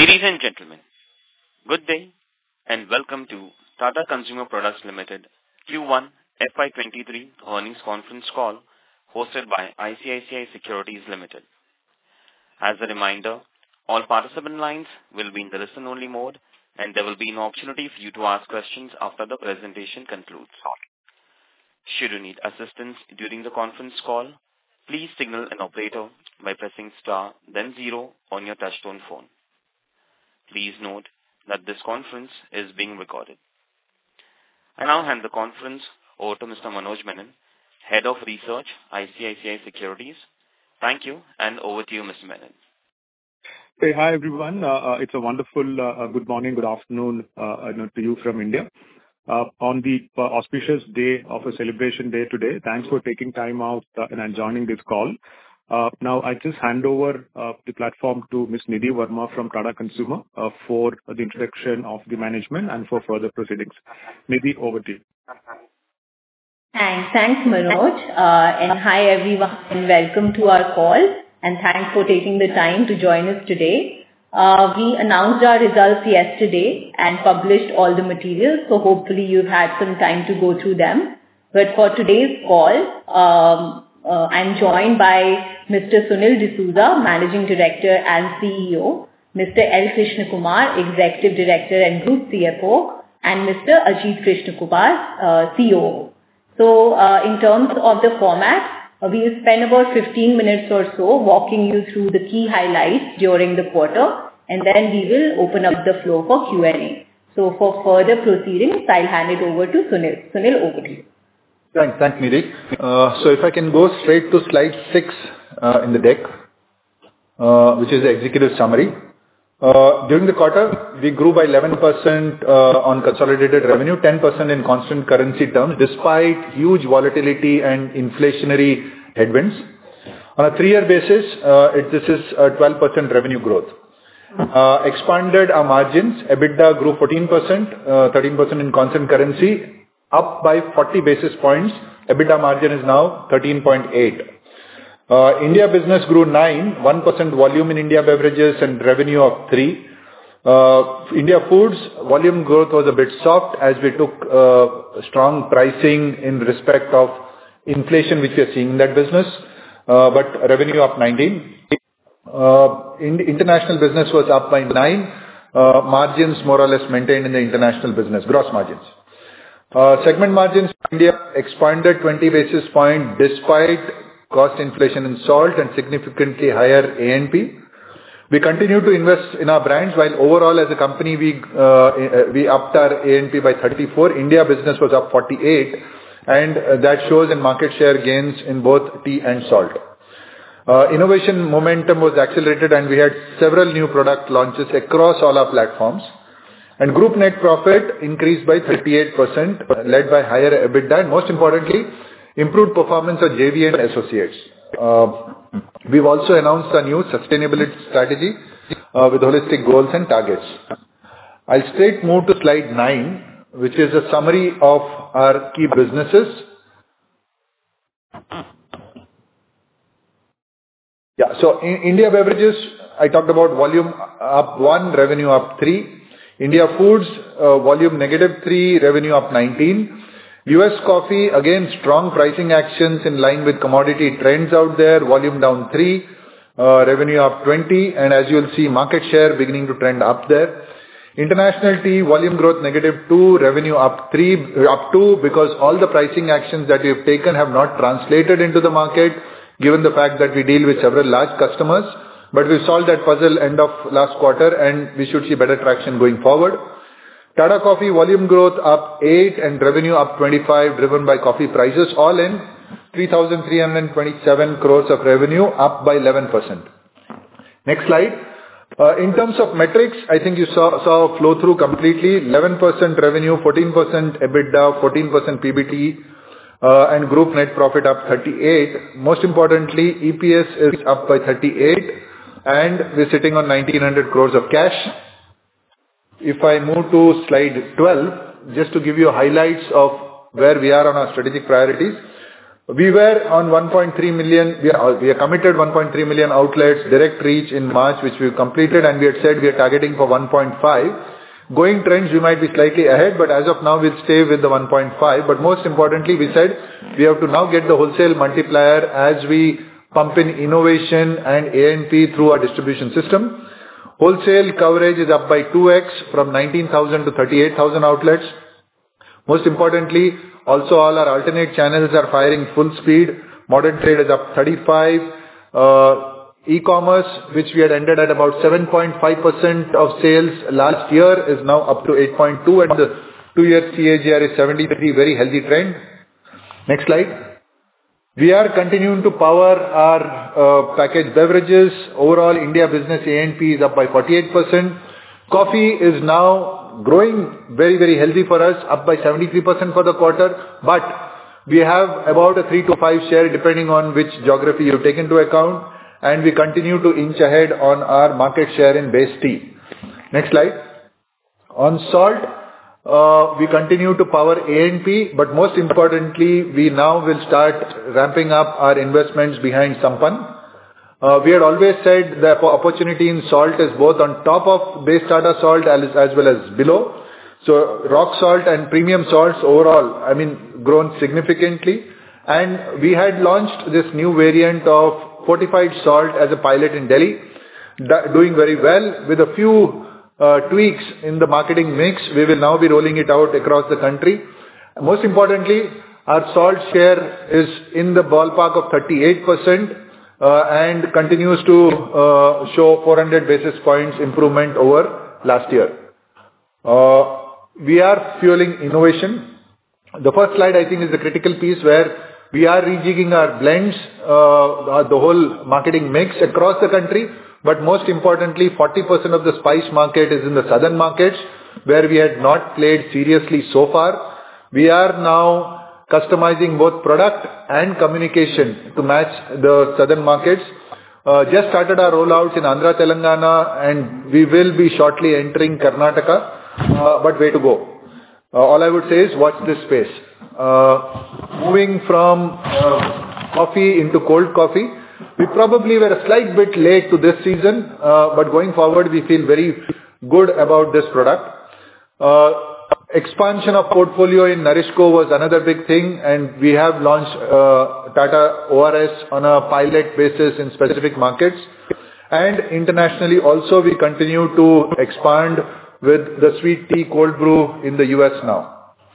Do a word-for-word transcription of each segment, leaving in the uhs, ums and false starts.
Ladies and gentlemen, good day and welcome to Tata Consumer Products Limited Q one F Y twenty-three earnings conference call hosted by I C I C I Securities Limited. As a reminder, all participant lines will be in the listen-only mode and there will be an opportunity for you to ask questions after the presentation concludes. Should you need assistance during the conference call, please signal an operator by pressing star then zero on your touchtone phone. Please note that this conference is being recorded. I now hand the conference over to Mister Manoj Menon, Head of Research, I C I C I Securities. Thank you, and over to you, Mister Menon. Hey, hi everyone. Uh, it's a wonderful uh, good morning, good afternoon uh, to you from India. Uh, on the uh, auspicious day of a celebration day today, thanks for taking time out uh, and joining this call. Uh, now, I just hand over uh, the platform to Miz Nidhi Verma from Tata Consumer uh, for the introduction of the management and for further proceedings. Nidhi, over to you. Thanks. Thanks, Manoj. Uh, and hi, everyone, and welcome to our call. And thanks for taking the time to join us today. Uh, we announced our results yesterday and published all the materials, so hopefully you've had some time to go through them. But for today's call, um, uh, I'm joined by Mister Sunil D'Souza, Managing Director and C E O, Mister L. Krishna Kumar, Executive Director and Group C F O, and Mister Ajit Krishna Kumar, uh, C O O. So, uh, in terms of the format, uh, we will spend about fifteen minutes or so walking you through the key highlights during the quarter, and then we will open up the floor for Q and A. So, for further proceedings, I'll hand it over to Sunil. Sunil, over to you. Thanks, thanks, Nidhi. Uh, so, if I can go straight to slide six uh, in the deck, uh, which is the executive summary. Uh, during the quarter, we grew by eleven percent uh, on consolidated revenue, ten percent in constant currency terms, despite huge volatility and inflationary headwinds. On a three-year basis, uh, it, this is a twelve percent revenue growth. Uh, expanded our margins. EBITDA grew fourteen percent, uh, thirteen percent in constant currency, up by forty basis points. EBITDA margin is now thirteen point eight. Uh, India business grew nine, one percent volume in India beverages and revenue of three. Uh, India foods volume growth was a bit soft as we took uh, strong pricing in respect of inflation which we are seeing in that business, uh, but revenue up nineteen. Uh, in international business was up by nine. Uh, margins more or less maintained in the international business, gross margins. Uh, segment margins, India expanded twenty basis points despite cost inflation in salt and significantly higher A and P. We continue to invest in our brands while overall as a company we uh, we upped our A and P by thirty-four. India business was up forty-eight and uh, that shows in market share gains in both tea and salt. Uh, innovation momentum was accelerated and we had several new product launches across all our platforms. And group net profit increased by thirty-eight percent led by higher EBITDA and most importantly, improved performance of J V and associates. Uh, we've also announced a new sustainability strategy uh, with holistic goals and targets. I'll straight move to slide nine, which is a summary of our key businesses. Yeah, so in India beverages, I talked about volume up one, revenue up three. India foods, uh, volume negative three, revenue up nineteen. U S coffee, again, strong pricing actions in line with commodity trends out there, volume down three, uh, revenue up twenty, and as you'll see, market share beginning to trend up there. International tea, volume growth negative two, revenue up three, up two, because all the pricing actions that we have taken have not translated into the market, given the fact that we deal with several large customers. But we solved that puzzle end of last quarter and we should see better traction going forward. Tata Coffee volume growth up eight and revenue up twenty-five, driven by coffee prices, all in three thousand three hundred twenty-seven crores of revenue, up by eleven percent. Next slide. Uh, in terms of metrics, I think you saw, saw flow through completely, eleven percent revenue, fourteen percent EBITDA, fourteen percent P B T, uh, and group net profit up thirty-eight. Most importantly, E P S is up by thirty-eight and we're sitting on nineteen hundred crores of cash. If I move to slide twelve, just to give you highlights of where we are on our strategic priorities. We were on one point three million, we are, we are committed one point three million outlets, direct reach in March, which we completed, and we had said we are targeting for one point five. Going trends, we might be slightly ahead, but as of now, we'll stay with the one point five. But most importantly, we said we have to now get the wholesale multiplier as we pump in innovation and A and P through our distribution system. Wholesale coverage is up by two x from nineteen thousand to thirty-eight thousand outlets. Most importantly, also all our alternate channels are firing full speed. Modern trade is up thirty-five. Uh, E-commerce, which we had ended at about seven point five percent of sales last year, is now up to eight point two, and the two-year C A G R is seventy-three, very healthy trend. Next slide. We are continuing to power our uh, packaged beverages. Overall, India business A and P is up by forty-eight percent. Coffee is now growing very, very healthy for us, up by seventy-three percent for the quarter. But we have about a three to five share depending on which geography you take into account. And we continue to inch ahead on our market share in base tea. Next slide. On salt, uh, we continue to power A and P, but most importantly, we now will start ramping up our investments behind Sampann. Uh, we had always said the opportunity in salt is both on top of base Tata Salt as, as well as below. So rock salt and premium salts overall, I mean, grown significantly. And we had launched this new variant of fortified salt as a pilot in Delhi, doing very well. With a few uh, tweaks in the marketing mix, we will now be rolling it out across the country. Most importantly, our salt share is in the ballpark of thirty-eight percent uh, and continues to uh, show four hundred basis points improvement over last year. Uh, we are fueling innovation. The first slide, I think, is the critical piece where we are rejigging our blends, uh, the whole marketing mix across the country. But most importantly, forty percent of the spice market is in the southern markets, where we had not played seriously so far. We are now customizing both product and communication to match the southern markets. Uh, just started our rollouts in Andhra, Telangana, and we will be shortly entering Karnataka, uh, but way to go. Uh, all I would say is watch this space. Uh, moving from uh, coffee into cold coffee, we probably were a slight bit late to this season, uh, but going forward, we feel very good about this product. Uh, expansion of portfolio in NourishCo was another big thing, and we have launched uh, Tata O R S on a pilot basis in specific markets. And internationally also, we continue to expand with the sweet tea cold brew in the U S now.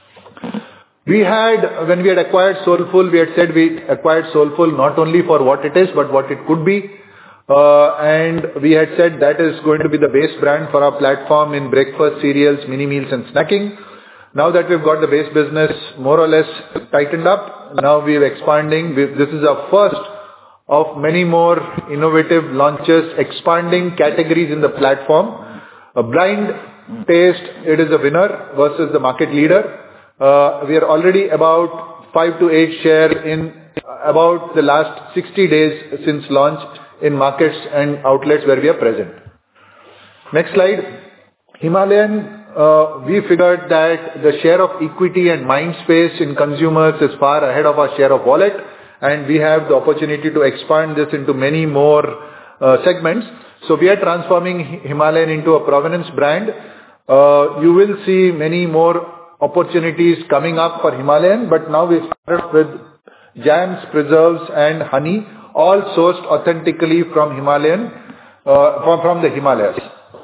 We had, when we had acquired Soulfull, we had said we acquired Soulfull not only for what it is, but what it could be. Uh, and we had said that is going to be the base brand for our platform in breakfast, cereals, mini meals and snacking. Now that we've got the base business more or less tightened up, now we're expanding. We've, this is our first of many more innovative launches, expanding categories in the platform. A blind taste, it is a winner versus the market leader. Uh, we are already about five to eight share in about the last sixty days since launch in markets and outlets where we are present. Next slide. Himalayan, uh, we figured that the share of equity and mind space in consumers is far ahead of our share of wallet, and we have the opportunity to expand this into many more uh, segments. So we are transforming Himalayan into a provenance brand. Uh, you will see many more opportunities coming up for Himalayan, but now we started with jams, preserves and honey, all sourced authentically from Himalayan, uh, from, from the Himalayas.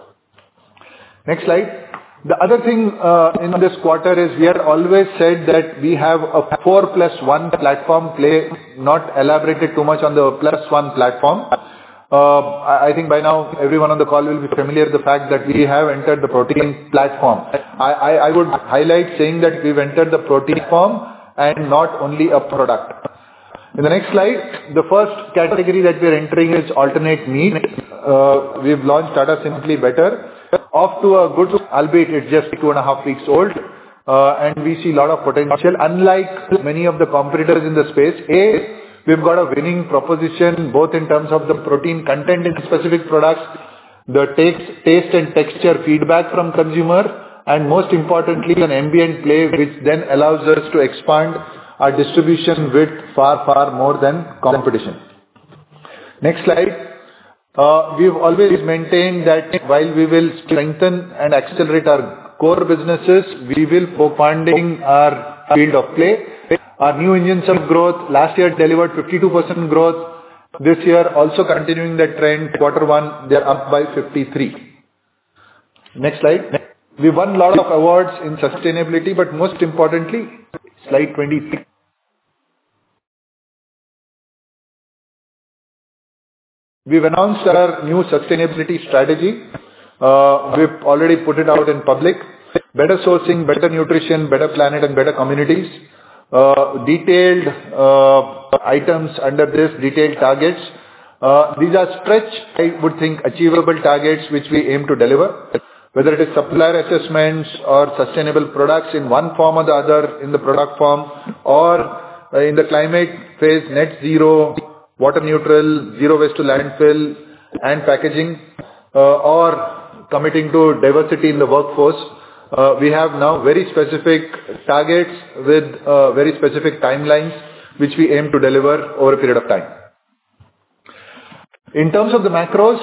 Next slide. The other thing uh, in this quarter is we had always said that we have a four plus one platform play, not elaborated too much on the plus one platform. Uh, I think by now everyone on the call will be familiar with the fact that we have entered the protein platform. I, I, I would highlight saying that we've entered the protein form and not only a product. In the next slide, the first category that we are entering is alternate meat. Uh, we've launched Tata Simply Better. Off to a good, albeit it's just two and a half weeks old. Uh, and we see a lot of potential. Unlike many of the competitors in the space, A, we've got a winning proposition both in terms of the protein content in specific products, the taste, taste and texture feedback from consumer, and most importantly, an ambient play which then allows us to expand our distribution width far, far more than competition. Next slide. Uh, we've always maintained that while we will strengthen and accelerate our core businesses, we will co-funding our field of play. Our new engines of growth last year delivered fifty-two percent growth. This year also continuing the trend. Quarter one, they're up by fifty-three. Next slide. We won a lot of awards in sustainability, but most importantly, slide twenty-three. We've announced our new sustainability strategy. Uh, we've already put it out in public. Better sourcing, better nutrition, better planet and better communities. Uh, detailed uh, items under this, detailed targets. Uh, these are stretch, I would think, achievable targets which we aim to deliver. Whether it is supplier assessments or sustainable products in one form or the other in the product form, or uh, in the climate phase, net zero, water neutral, zero waste to landfill and packaging, uh, or committing to diversity in the workforce. Uh, we have now very specific targets with uh, very specific timelines which we aim to deliver over a period of time. In terms of the macros,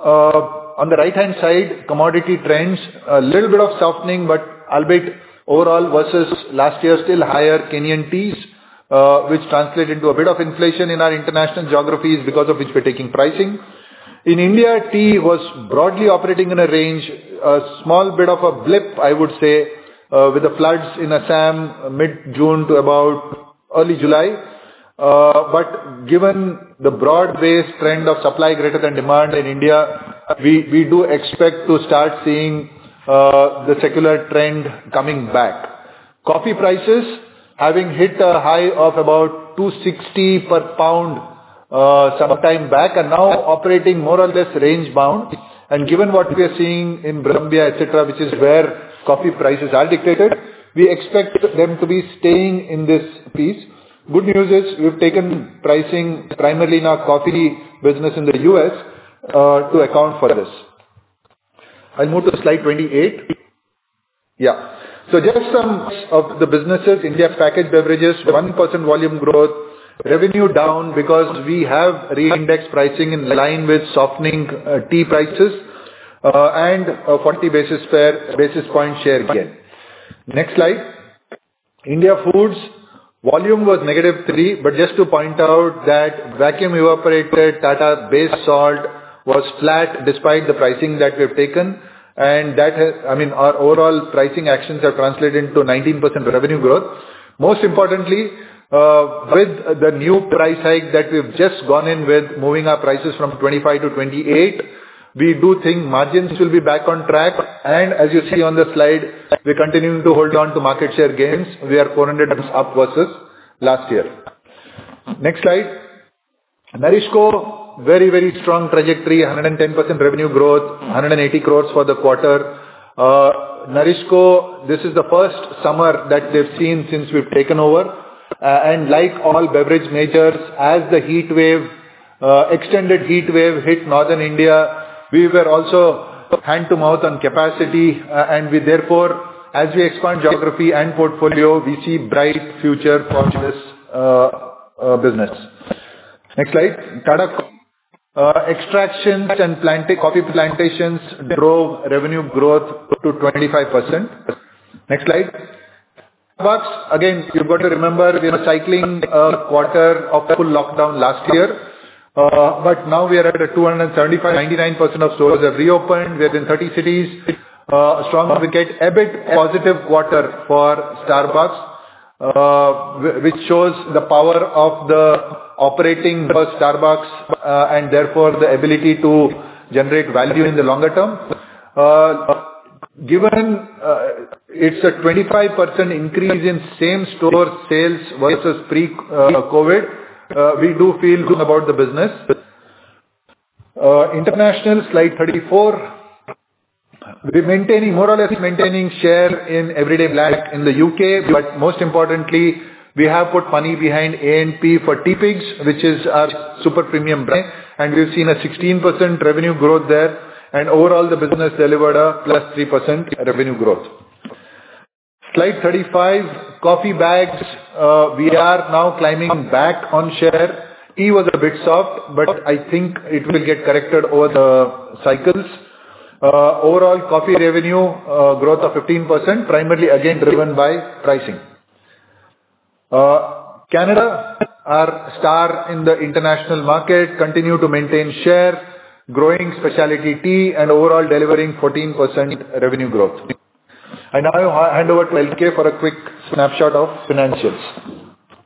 uh, on the right hand side, commodity trends, a little bit of softening, but albeit overall versus last year still higher. Kenyan teas, uh, which translate into a bit of inflation in our international geographies, because of which we're taking pricing. In India, tea was broadly operating in a range, a small bit of a blip, I would say, uh, with the floods in Assam mid-June to about early July. Uh, but given the broad-based trend of supply greater than demand in India, we, we do expect to start seeing uh, the secular trend coming back. Coffee prices having hit a high of about two sixty per pound Uh, some time back, and now operating more or less range bound. And given what we are seeing in Zambia, et cetera, which is where coffee prices are dictated, we expect them to be staying in this piece. Good news is we've taken pricing primarily in our coffee business in the U S uh, to account for this. I'll move to slide twenty-eight. Yeah. So just some of the businesses. India packaged beverages, one percent volume growth. Revenue down because we have re-indexed pricing in line with softening uh, tea prices uh, and a forty basis fair, basis point share gain. Next slide. India Foods, volume was negative three, but just to point out that vacuum evaporated Tata base salt was flat despite the pricing that we have taken, and that has, I mean, our overall pricing actions have translated into nineteen percent revenue growth. Most importantly, Uh, with the new price hike that we've just gone in with, moving our prices from twenty-five to twenty-eight, we do think margins will be back on track. And as you see on the slide, we're continuing to hold on to market share gains. We are four hundred up versus last year. Next slide. Narishco, very, very strong trajectory, one hundred ten percent revenue growth, one hundred eighty crores for the quarter. Uh, Narishco, this is the first summer that they've seen since we've taken over. Uh, and like all beverage majors, as the heat wave, uh, extended heat wave hit northern India, we were also hand to mouth on capacity, uh, and we therefore, as we expand geography and portfolio, we see bright future for this uh, uh, business. Next slide. Tata uh, extractions and planta- coffee plantations drove revenue growth to twenty-five percent. Next slide. Starbucks, again, you've got to remember, we were cycling a quarter of full lockdown last year. Uh, but now we are at a two hundred seventy-five, ninety-nine percent of stores have reopened. We are in thirty cities. Uh, strong wicket, a bit positive quarter for Starbucks, uh, which shows the power of the operating for Starbucks uh, and therefore the ability to generate value in the longer term. Uh, Given uh, it's a twenty-five percent increase in same-store sales versus pre-COVID, uh, we do feel good about the business. Uh, international, slide thirty-four. We're maintaining, more or less maintaining share in Everyday Black in the U K, but most importantly, we have put money behind A and P for Teapigs, which is our super premium brand, and we've seen a sixteen percent revenue growth there. And overall, the business delivered a plus three percent revenue growth. Slide thirty-five, coffee bags. Uh, we are now climbing back on share. Tea was a bit soft, but I think it will get corrected over the cycles. Uh, overall coffee revenue uh, growth of fifteen percent, primarily again driven by pricing. Uh, Canada, our star in the international market, continue to maintain share, growing specialty tea and overall delivering fourteen percent revenue growth. I now hand over to L K for a quick snapshot of financials.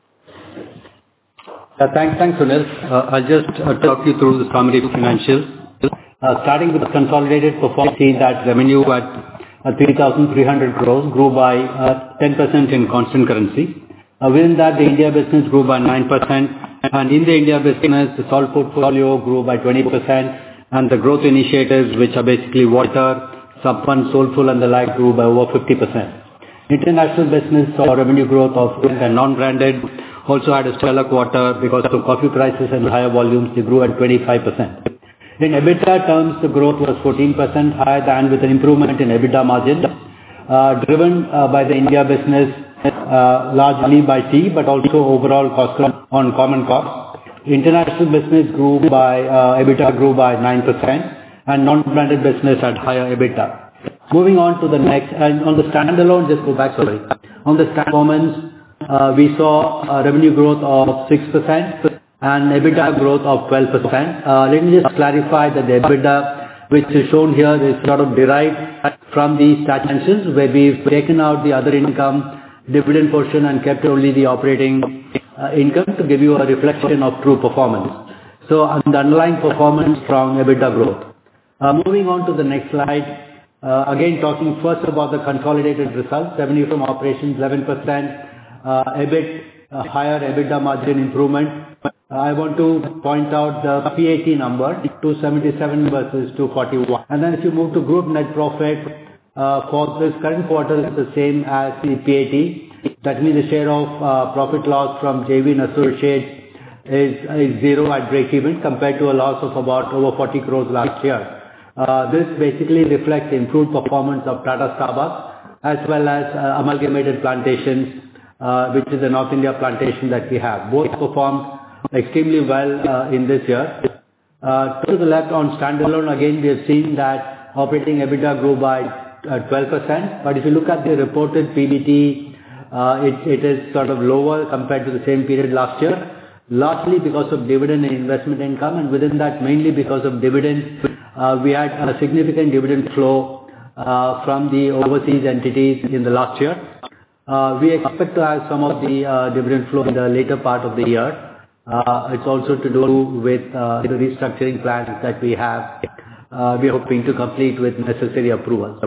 Uh, thanks, thanks, Sunil. Uh, I'll just uh, talk you through the summary of financials. Uh, starting with the consolidated performance, see that revenue at uh, three thousand three hundred crores grew by uh, ten percent in constant currency. Uh, within that, the India business grew by nine percent, and in the India business, the salt portfolio grew by twenty percent, and the growth initiatives, which are basically water, Sampann, Soulfull and the like, grew by over fifty percent. International business saw revenue growth of and non-branded, also had a stellar quarter because of coffee prices and higher volumes, they grew at twenty-five percent. In EBITDA terms, the growth was fourteen percent higher than with an improvement in EBITDA margin, uh, driven uh, by the India business, uh, largely by tea, but also overall cost on common costs. International business grew by, uh, EBITDA grew by nine percent, and non-branded business had higher EBITDA. Moving on to the next, and on the standalone, just go back, sorry. On the stand performance, uh, we saw a revenue growth of six percent. And EBITDA growth of twelve percent. Uh, let me just clarify that the EBITDA which is shown here is sort of derived from the statutory, where we've taken out the other income, dividend portion and kept only the operating uh, income to give you a reflection of true performance. So on the underlying performance from EBITDA growth. Uh, moving on to the next slide, uh, again talking first about the consolidated results, revenue from operations eleven percent, uh, EBIT, uh, higher EBITDA margin improvement. I want to point out the P A T number, two seventy-seven versus two forty-one. And then if you move to group net profit, uh, for this current quarter is the same as the P A T. That means the share of uh, profit loss from J V and associates is, is zero at break even compared to a loss of about over forty crores last year. Uh, this basically reflects the improved performance of Tata Starbucks as well as uh, Amalgamated Plantations, uh, which is a North India plantation that we have. Both performed extremely well uh, in this year. Uh, to the left on standalone, again we have seen that operating EBITDA grew by uh, twelve percent, but if you look at the reported P B T, uh, it, it is sort of lower compared to the same period last year, largely because of dividend and investment income, and within that mainly because of dividends. Uh, we had a significant dividend flow uh, from the overseas entities in the last year. Uh, we expect to have some of the uh, dividend flow in the later part of the year. Uh, it's also to do with uh, the restructuring plans that we have. Uh, we are hoping to complete with necessary approvals.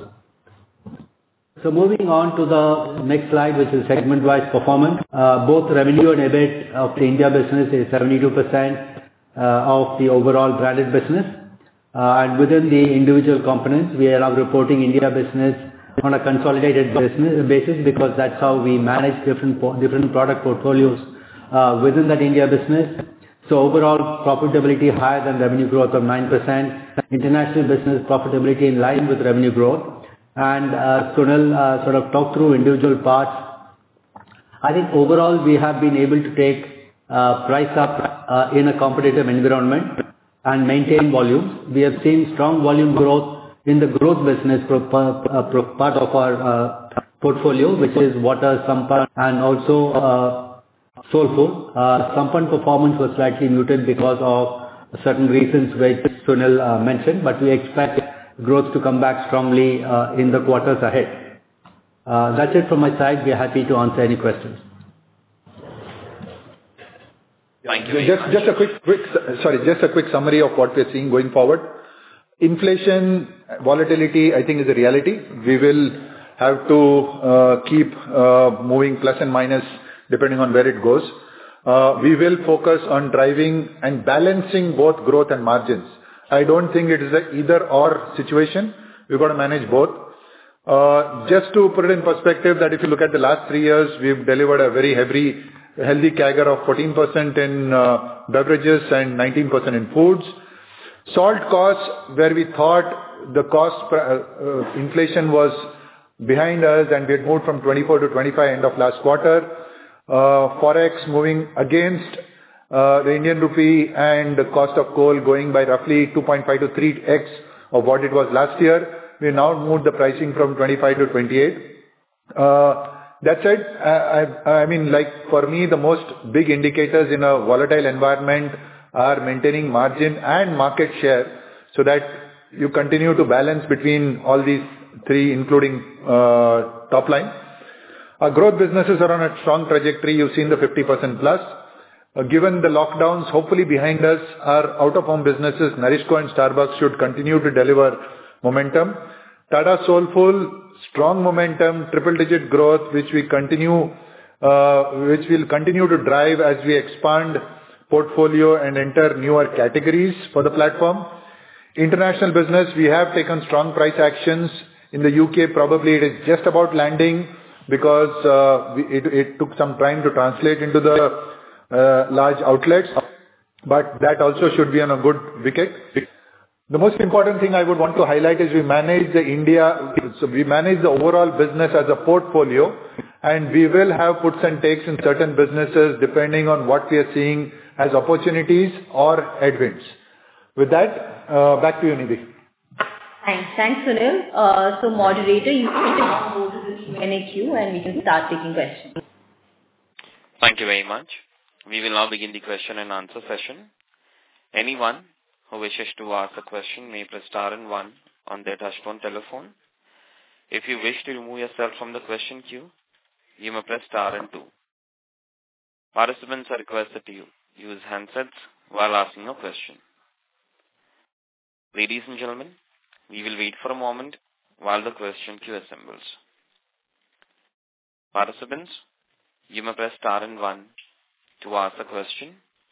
So moving on to the next slide, which is segment-wise performance. Uh, both revenue and EBIT of the India business is seventy-two percent uh, of the overall branded business. Uh, and within the individual components, we are now reporting India business on a consolidated business basis because that's how we manage different different product portfolios Uh, within that India business. So overall profitability higher than revenue growth of nine percent. International business profitability in line with revenue growth. And uh, Sunil uh, sort of talked through individual parts. I think overall we have been able to take uh, price up uh, in a competitive environment and maintain volumes. We have seen strong volume growth in the growth business pro, uh, pro, part of our uh, portfolio, which is water, Sampann and also uh, Soulfull. Uh, Sampann performance was slightly muted because of certain reasons which Sunil uh, mentioned, but we expect growth to come back strongly uh, in the quarters ahead. Uh, that's it from my side. We are happy to answer any questions. Thank you. Just, just a quick, quick, sorry, just a quick summary of what we're seeing going forward. Inflation, volatility, I think is a reality. We will have to uh, keep uh, moving plus and minus depending on where it goes. Uh, we will focus on driving and balancing both growth and margins. I don't think it is a either or situation. We've got to manage both. Uh, just to put it in perspective that if you look at the last three years, we've delivered a very heavy, healthy C A G R of fourteen percent in uh, beverages and nineteen percent in foods. Salt costs, where we thought the cost uh, uh, inflation was behind us, and we had moved from twenty-four to twenty-five end of last quarter. Uh, Forex moving against uh, the Indian rupee and the cost of coal going by roughly two point five to three x of what it was last year. We now moved the pricing from twenty-five to twenty-eight. Uh, that said, I, I, I mean, like for me, the most big indicators in a volatile environment are maintaining margin and market share, so that you continue to balance between all these three, including uh, top line. Our growth businesses are on a strong trajectory. You've seen the fifty percent plus. Uh, given the lockdowns hopefully behind us, our out-of-home businesses, NourishCo and Starbucks, should continue to deliver momentum. Tata Soulful, strong momentum, triple-digit growth, which we continue, uh, which will continue to drive as we expand portfolio and enter newer categories for the platform. International business, we have taken strong price actions. In the U K, probably it is just about landing because uh, we, it, it took some time to translate into the uh, large outlets, but that also should be on a good wicket. The most important thing I would want to highlight is we manage the India, so we manage the overall business as a portfolio, and we will have puts and takes in certain businesses depending on what we are seeing as opportunities or headwinds. With that, uh, back to you, Nidhi. Thanks. Thanks, Sunil. Uh, so moderator, you can now go to the Q and A queue and we can start taking questions. Thank you very much. We will now begin the question and answer session. Anyone who wishes to ask a question may press star and one on their touchtone telephone. If you wish to remove yourself from the question queue, you may press star and two. Participants are requested to use handsets while asking a question. Ladies and gentlemen, we will wait for a moment while the question queue assembles. Participants, you may press star and one to ask a question.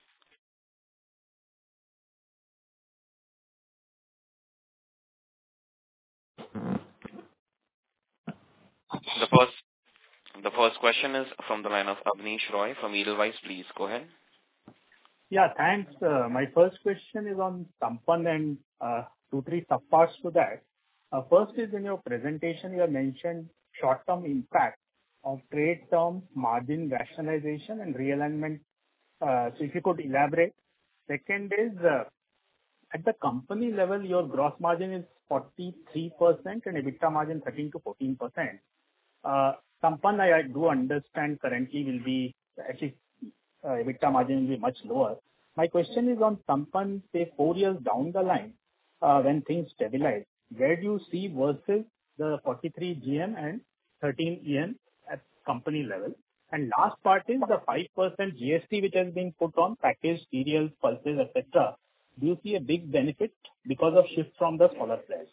The first, the first question is from the line of Abneesh Roy from Edelweiss. Please go ahead. Yeah, thanks. Uh, my first question is on Sampann and uh, two, three subparts to that. Uh, first is in your presentation, you have mentioned short-term impact of trade terms, margin rationalization and realignment. Uh, so if you could elaborate. Second is, uh, at the company level, your gross margin is forty-three percent and EBITDA margin thirteen to fourteen percent. Uh, Sampann, I, I do understand currently will be, actually, uh, EBITDA margin will be much lower. My question is on Sampann, say four years down the line, uh, when things stabilize, where do you see versus the forty-three G M and thirteen E N at company level? And last part is the five percent G S T which has been put on packaged cereals, pulses, et cetera. Do you see a big benefit because of shift from the smaller players?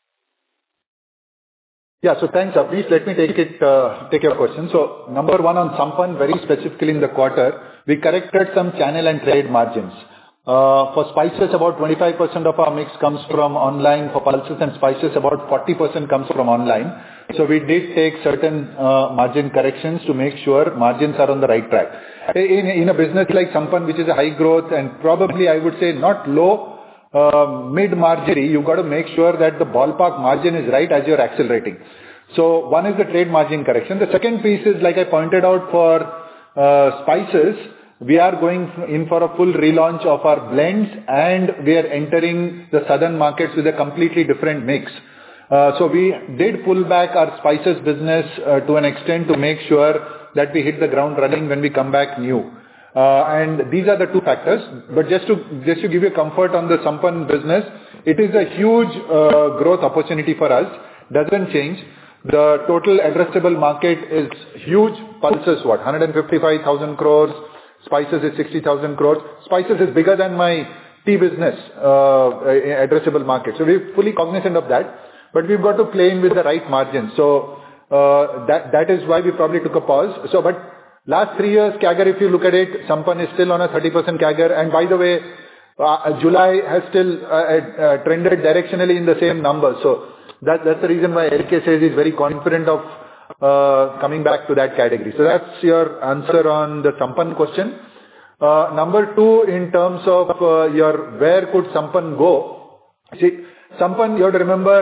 Yeah, so thanks, Abneesh. Let me take it, uh, take your question. So number one on Sampann, very specifically in the quarter, we corrected some channel and trade margins. Uh, for spices, about twenty-five percent of our mix comes from online. For pulses and spices, about forty percent comes from online. So we did take certain uh, margin corrections to make sure margins are on the right track. In, in a business like Sampann, which is a high growth and probably I would say not low, uh, mid margin, you've got to make sure that the ballpark margin is right as you're accelerating. So one is the trade margin correction. The second piece is, like I pointed out, for uh, spices, we are going in for a full relaunch of our blends and we are entering the southern markets with a completely different mix. Uh, so we did pull back our spices business uh, to an extent to make sure that we hit the ground running when we come back new. Uh, and these are the two factors. But just to just to give you comfort on the Sampann business, it is a huge uh, growth opportunity for us. Doesn't change. The total addressable market is huge. Pulses, what, one hundred fifty-five thousand crores. Spices is sixty thousand crores. Spices is bigger than my tea business uh, addressable market. So we're fully cognizant of that. But we've got to play in with the right margins. So uh, that that is why we probably took a pause. So, but last three years, C A G R, if you look at it, Sampann is still on a thirty percent C A G R. And by the way, uh, July has still uh, uh, trended directionally in the same number. So that that's the reason why L K says he's very confident of uh, coming back to that category. So that's your answer on the Sampann question. Uh, number two, in terms of uh, your where could Sampann go? See, Sampann, you have to remember,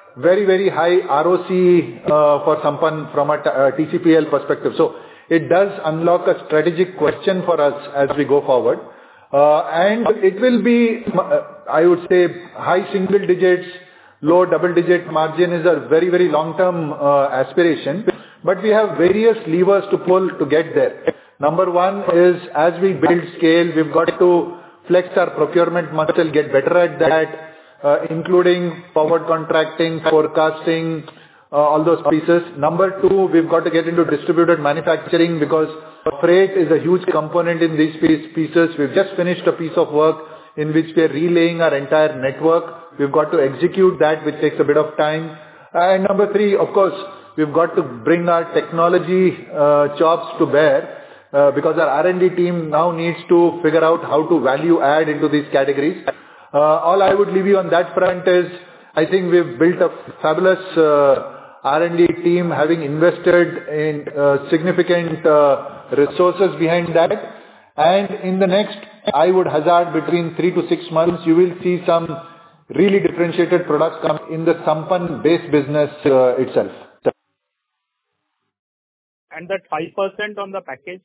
very, very high R O C uh, for Sampann from a t- uh, T C P L perspective. So it does unlock a strategic question for us as we go forward. Uh, and it will be, uh, I would say, high single digits, low double digit margin is a very, very long-term uh, aspiration. But we have various levers to pull to get there. Number one is, as we build scale, we've got to flex our procurement muscle, get better at that, uh, including forward contracting, forecasting, uh, all those pieces. Number two, we've got to get into distributed manufacturing because freight is a huge component in these pieces. We've just finished a piece of work in which we are relaying our entire network. We've got to execute that, which takes a bit of time. And number three, of course, we've got to bring our technology uh, chops to bear. Uh, because our R and D team now needs to figure out how to value add into these categories. Uh, all I would leave you on that front is, I think we've built a fabulous uh, R and D team, having invested in uh, significant uh, resources behind that. And in the next, I would hazard between three to six months, you will see some really differentiated products come in the Sampann base business uh, itself. And that five percent on the packaged?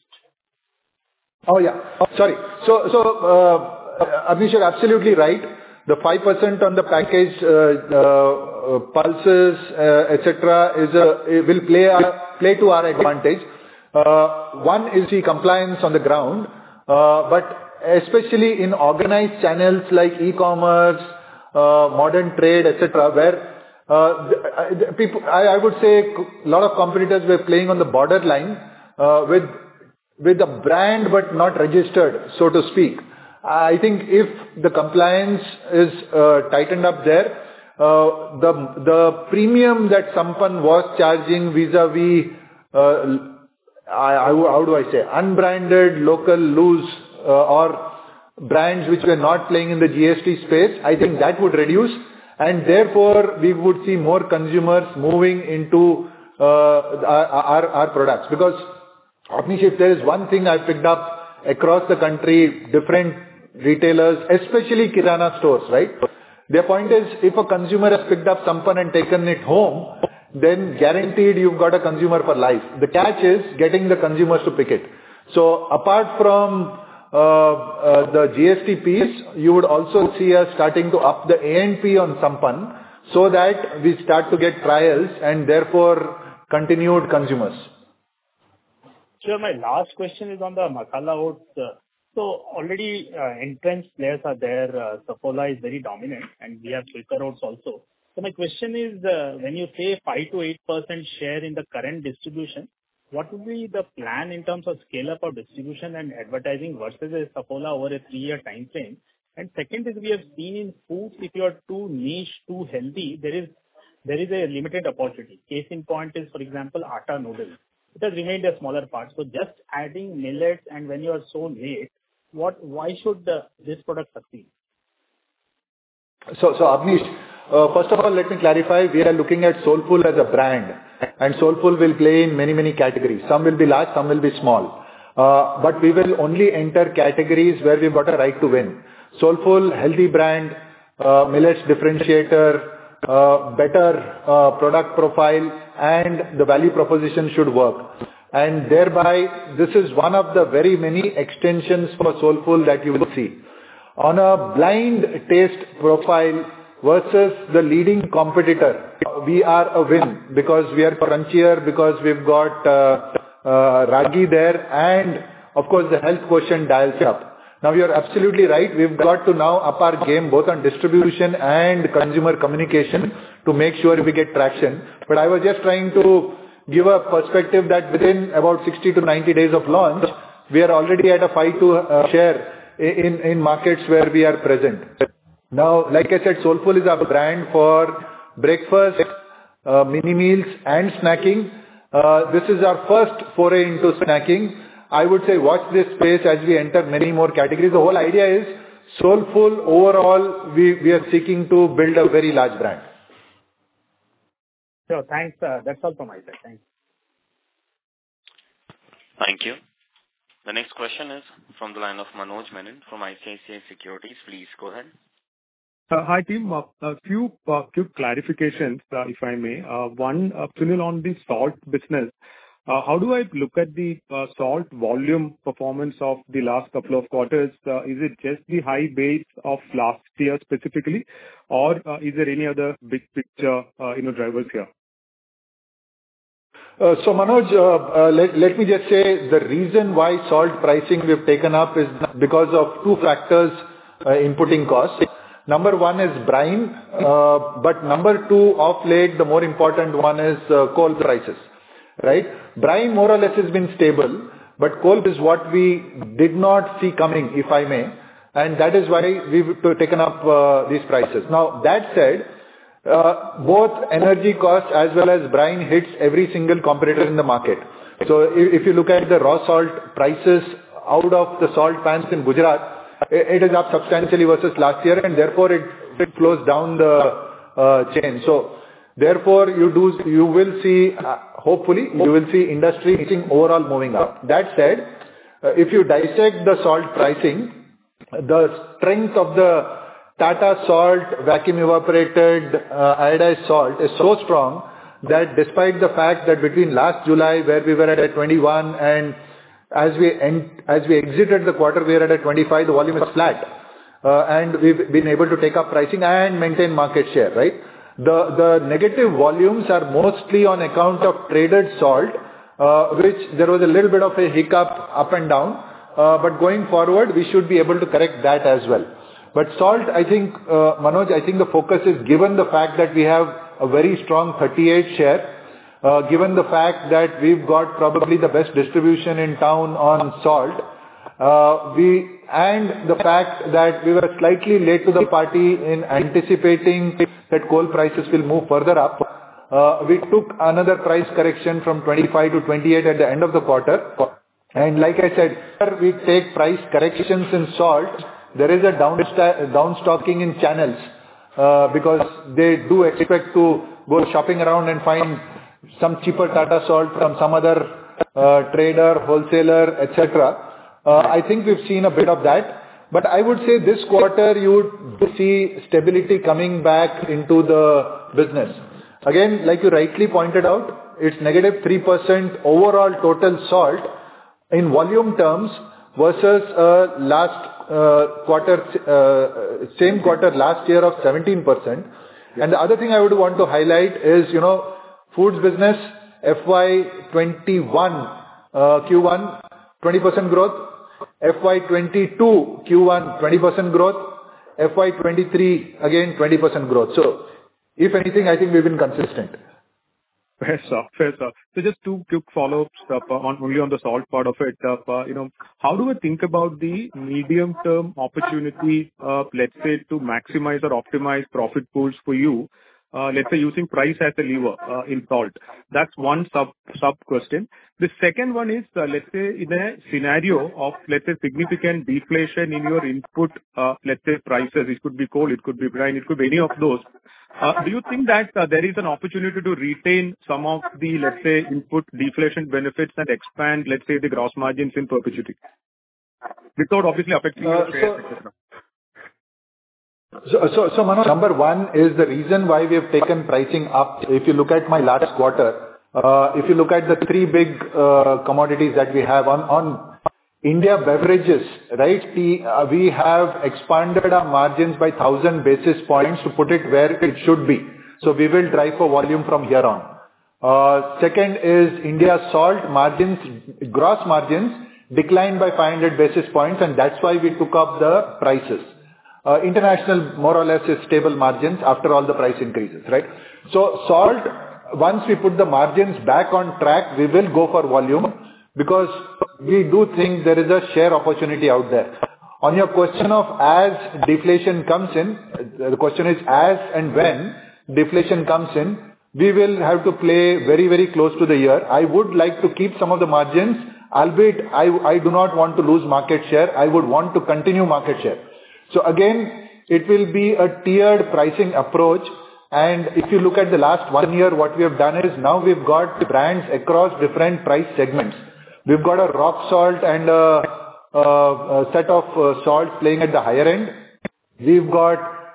Oh, yeah. Sorry. So, so uh, Abneesh, you're absolutely right. The five percent on the package, uh, uh, pulses, uh, et cetera, is a, it will play our, play to our advantage. Uh, one is the compliance on the ground, uh, but especially in organized channels like e-commerce, uh, modern trade, et cetera, where Uh, the, the people, I, I would say a lot of competitors were playing on the borderline uh, with with a brand but not registered, so to speak. I think if the compliance is uh, tightened up there, uh, the the premium that Sampann was charging vis-a-vis, uh, I, I, how do I say, unbranded, local, loose, uh, or brands which were not playing in the G S T space, I think that would reduce. And therefore, we would see more consumers moving into uh, our, our, our products. Because, Abneesh, if there is one thing I've picked up across the country, different retailers, especially Kirana stores, right? Their point is, if a consumer has picked up Sampann and taken it home, then guaranteed you've got a consumer for life. The catch is getting the consumers to pick it. So, apart from Uh, uh, the G S T piece, you would also see us starting to up the A and P on Sampann so that we start to get trials and therefore continued consumers. Sure. My last question is on the masala oats. Uh, so already uh, entrenched players are there. Uh, Saffola is very dominant and we have Quaker Oats also. So my question is, uh, when you say five to eight percent share in the current distribution, what would be the plan in terms of scale up of distribution and advertising versus a Saffola over a three-year time frame? And second is, we have seen in foods, if you are too niche, too healthy, there is there is a limited opportunity. Case in point is, for example, atta noodles. It has remained a smaller part. So just adding millets, and when you are so late, what why should uh, this product succeed? So, so Abneesh, uh, first of all, let me clarify. We are looking at Soulfull as a brand. And Soulfull will play in many, many categories. Some will be large, some will be small. Uh, but we will only enter categories where we've got a right to win. Soulfull, healthy brand, uh, millets differentiator, uh, better uh, product profile, and the value proposition should work. And thereby, this is one of the very many extensions for Soulfull that you will see. On a blind taste profile versus the leading competitor, we are a win because we are crunchier, because we've got uh, uh, ragi there, and of course the health quotient dials up. Now you're absolutely right. We've got to now up our game both on distribution and consumer communication to make sure we get traction. But I was just trying to give a perspective that within about sixty to ninety days of launch, we are already at a five to uh, share in, in markets where we are present. Now, like I said, Soulfull is our brand for breakfast, uh, mini meals and snacking. Uh, this is our first foray into snacking. I would say watch this space as we enter many more categories. The whole idea is Soulfull overall, we, we are seeking to build a very large brand. Sure, thanks. Uh, that's all from my side. Thanks. Thank you. The next question is from the line of Manoj Menon from I C I C I Securities. Please go ahead. Uh, Hi, team. Uh, A few uh, quick clarifications, uh, if I may. Uh, One, uh, Sunil, on the salt business. Uh, How do I look at the uh, salt volume performance of the last couple of quarters? Uh, Is it just the high base of last year specifically, or uh, is there any other big picture, uh, you know, drivers here? Uh, So Manoj, uh, uh, let let me just say the reason why salt pricing we've taken up is because of two factors, uh, inputting costs. Number one is brine, uh, but number two, of late, the more important one is uh, coal prices, right? Brine more or less has been stable, but coal is what we did not see coming, if I may, and that is why we've t- taken up uh, these prices. Now, that said, uh, both energy costs as well as brine hits every single competitor in the market. So if, if you look at the raw salt prices out of the salt pans in Gujarat, it is up substantially versus last year, and therefore it, it flows down the uh, chain. So therefore, you do, you will see, uh, hopefully, you will see industry pricing overall moving up. That said, uh, if you dissect the salt pricing, the strength of the Tata Salt vacuum evaporated uh, iodized salt is so strong that despite the fact that between last July, where we were at a twenty-one, and as we end, as we exited the quarter, we are at a twenty-five, the volume is flat. Uh, and we've been able to take up pricing and maintain market share, right? The, the negative volumes are mostly on account of traded salt, uh, which there was a little bit of a hiccup up and down. Uh, but going forward, we should be able to correct that as well. But salt, I think, uh, Manoj, I think the focus is, given the fact that we have a very strong thirty-eight share, Uh, given the fact that we've got probably the best distribution in town on salt, uh, we and the fact that we were slightly late to the party in anticipating that coal prices will move further up, uh, we took another price correction from twenty-five to twenty-eight at the end of the quarter. And like I said, where we take price corrections in salt, there is a downsta- downstocking in channels, uh, because they do expect to go shopping around and find some cheaper Tata Salt from some other uh, trader, wholesaler, et cetera. Uh, I think we've seen a bit of that. But I would say this quarter you would see stability coming back into the business. Again, like you rightly pointed out, it's negative three percent overall total salt in volume terms versus uh, last uh, quarter, uh, same quarter last year of seventeen percent. And the other thing I would want to highlight is, you know, foods business, F Y twenty-one, uh, Q one, twenty percent growth, F Y twenty-two, Q one, twenty percent growth, F Y twenty-three, again, twenty percent growth. So, if anything, I think we've been consistent. Fair, sir. Fair, sir. So just two quick follow-ups uh, on only on the salt part of it. Uh, you know, how do we think about the medium-term opportunity, uh, let's say, to maximize or optimize profit pools for you? Uh, let's say using price as a lever uh, in salt. That's one sub sub question. The second one is, uh, let's say in a scenario of, let's say, significant deflation in your input, uh, let's say prices, it could be coal, it could be brine, it could be any of those. Uh, do you think that uh, there is an opportunity to retain some of the, let's say, input deflation benefits and expand, let's say, the gross margins in perpetuity, without obviously affecting Uh, your shares, so- et cetera? So, so, so Manoj, number one is the reason why we have taken pricing up. If you look at my last quarter, uh, if you look at the three big uh, commodities that we have on, on India beverages, right? The, uh, we have expanded our margins by one thousand basis points to put it where it should be. So we will drive for volume from here on. Uh, second is India salt margins, gross margins declined by five hundred basis points, and that's why we took up the prices. Uh, international more or less is stable margins after all the price increases, right? So salt, once we put the margins back on track, we will go for volume because we do think there is a share opportunity out there. On your question of as deflation comes in, the question is as and when deflation comes in, we will have to play very, very close to the year. I would like to keep some of the margins, albeit I, I do not want to lose market share. I would want to continue market share. So again, it will be a tiered pricing approach. And if you look at the last one year, what we have done is now we've got brands across different price segments. We've got a rock salt and a, a, a set of uh, salts playing at the higher end. We've got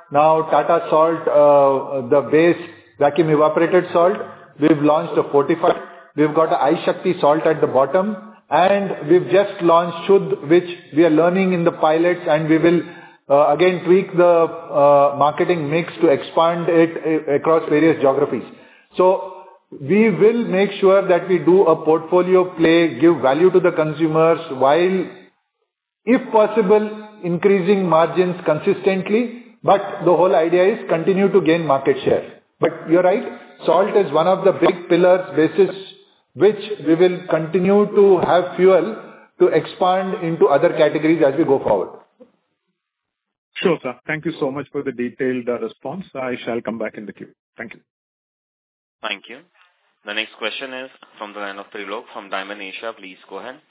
Now Tata Salt, uh, the base vacuum evaporated salt. We've launched a fortified. We've got a iShakti salt at the bottom, and we've just launched Shuddh, which we are learning in the pilots, and we will uh, again tweak the uh, marketing mix to expand it uh, across various geographies. So we will make sure that we do a portfolio play, give value to the consumers while, if possible, increasing margins consistently. But the whole idea is continue to gain market share. But you're right, salt is one of the big pillars basis which we will continue to have fuel to expand into other categories as we go forward. Sure, sir. Thank you so much for the detailed uh, response. I shall come back in the queue. Thank you. Thank you. The next question is from the line of Trilok from Diamond Asia. Please go ahead.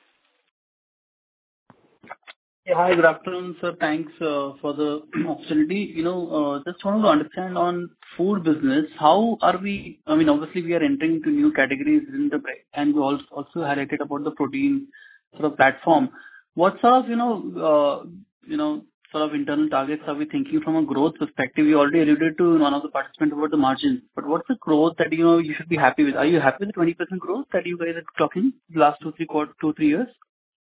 Yeah, hi, good afternoon, sir. Thanks uh, for the opportunity. You know, uh, just wanted to understand on food business, how are we, I mean, obviously we are entering into new categories in the, and you also, also highlighted about the protein sort of platform. What sort of, you know, uh, you know, sort of internal targets are we thinking from a growth perspective? You already alluded to one of the participants about the margins, but what's the growth that, you know, you should be happy with? Are you happy with the twenty percent growth that you guys are talking the last two, three quarter, two, three years?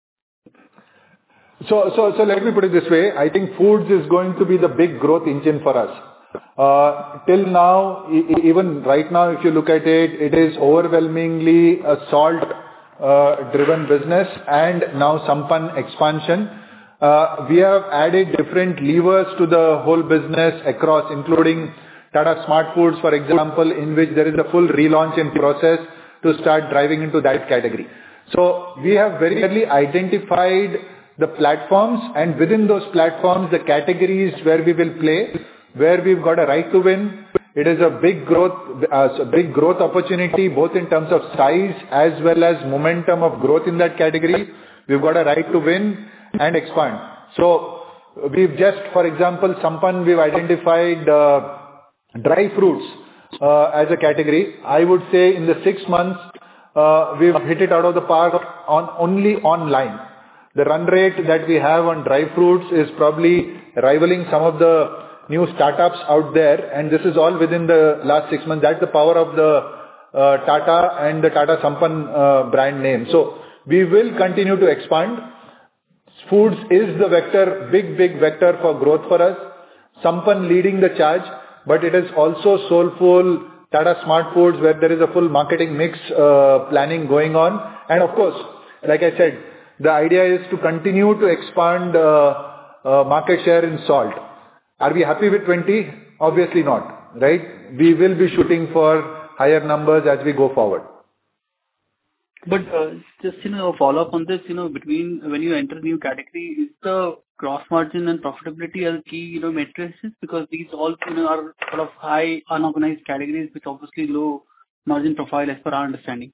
So, so, so let me put it this way. I think foods is going to be the big growth engine for us. Uh, till now, e- even right now, if you look at it, it is overwhelmingly a salt uh, driven business and now Sampann expansion. Uh, we have added different levers to the whole business across, including Tata Smart Foods, for example, in which there is a full relaunch in process to start driving into that category. So we have very clearly identified the platforms, and within those platforms, the categories where we will play, where we've got a right to win. It is a big growth, uh, a big growth opportunity, both in terms of size as well as momentum of growth in that category. We've got a right to win and expand. So we've just, for example, Sampann, we've identified uh, dry fruits uh, as a category. I would say in the six months, uh, we've hit it out of the park on only online. The run rate that we have on dry fruits is probably rivaling some of the new startups out there, and this is all within the last six months. That's the power of the uh, Tata and the Tata Sampann uh, brand name. So we will continue to expand. Foods is the vector, big, big vector for growth for us. Sampann leading the charge, but it is also Soulful, Tata Smart Foods, where there is a full marketing mix uh, planning going on. And of course, like I said, the idea is to continue to expand uh, uh, market share in salt. Are we happy with twenty? Obviously not, right? We will be shooting for higher numbers as we go forward. But uh, just, you know, a follow-up on this, you know, between when you enter new category, is the gross margin and profitability as key, you know, matrices? Because these all, you know, are sort of high unorganized categories with obviously low margin profile as per our understanding.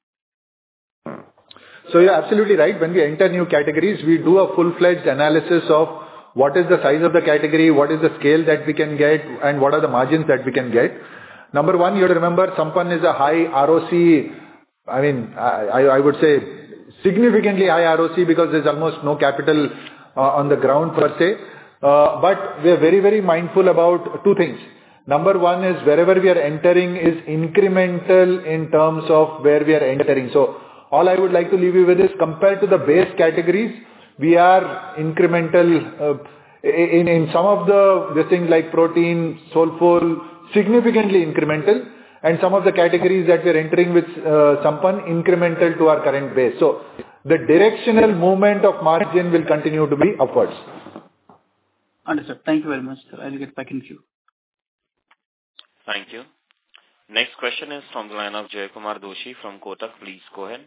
So you're absolutely right. When we enter new categories, we do a full-fledged analysis of what is the size of the category, what is the scale that we can get, and what are the margins that we can get. Number one, you have to remember, Sampann is a high R O C, I mean, I, I would say significantly high R O C because there's almost no capital uh, on the ground per se. Uh, but we are very, very mindful about two things. Number one is wherever we are entering is incremental in terms of where we are entering. So all I would like to leave you with is, compared to the base categories, we are incremental uh, in, in some of the, this things like protein, Soulful, significantly incremental, and some of the categories that we are entering with uh, Sampann, incremental to our current base. So the directional movement of margin will continue to be upwards. Understood. Thank you very much, sir. I'll get back in queue. Thank you. Next question is from the line of Jaykumar Doshi from Kotak. Please go ahead.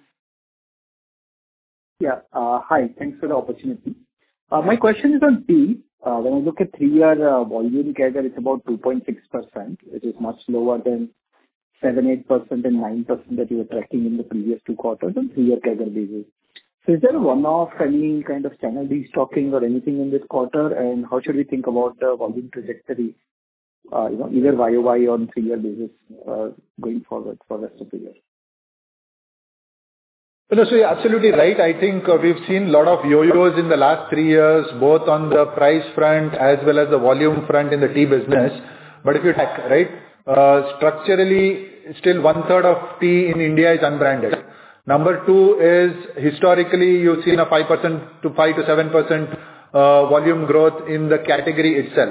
Yeah. Uh, hi. Thanks for the opportunity. Uh, my question is on tea. Uh, when I look at three-year uh, volume C A G R, it's about two point six percent, which is much lower than seven, eight percent and nine percent that you were tracking in the previous two quarters on three-year C A G R basis. So is there a one-off, any kind of channel destocking or anything in this quarter? And how should we think about the volume trajectory, uh, you know, either Y O Y or on three-year basis uh, going forward for the rest of the year? No, so you're absolutely right. I think uh, we've seen a lot of yo-yos in the last three years, both on the price front as well as the volume front in the tea business. But if you check, right, uh, structurally, still one-third of tea in India is unbranded. Number two is, historically, you've seen a five percent to five to seven percent uh, volume growth in the category itself.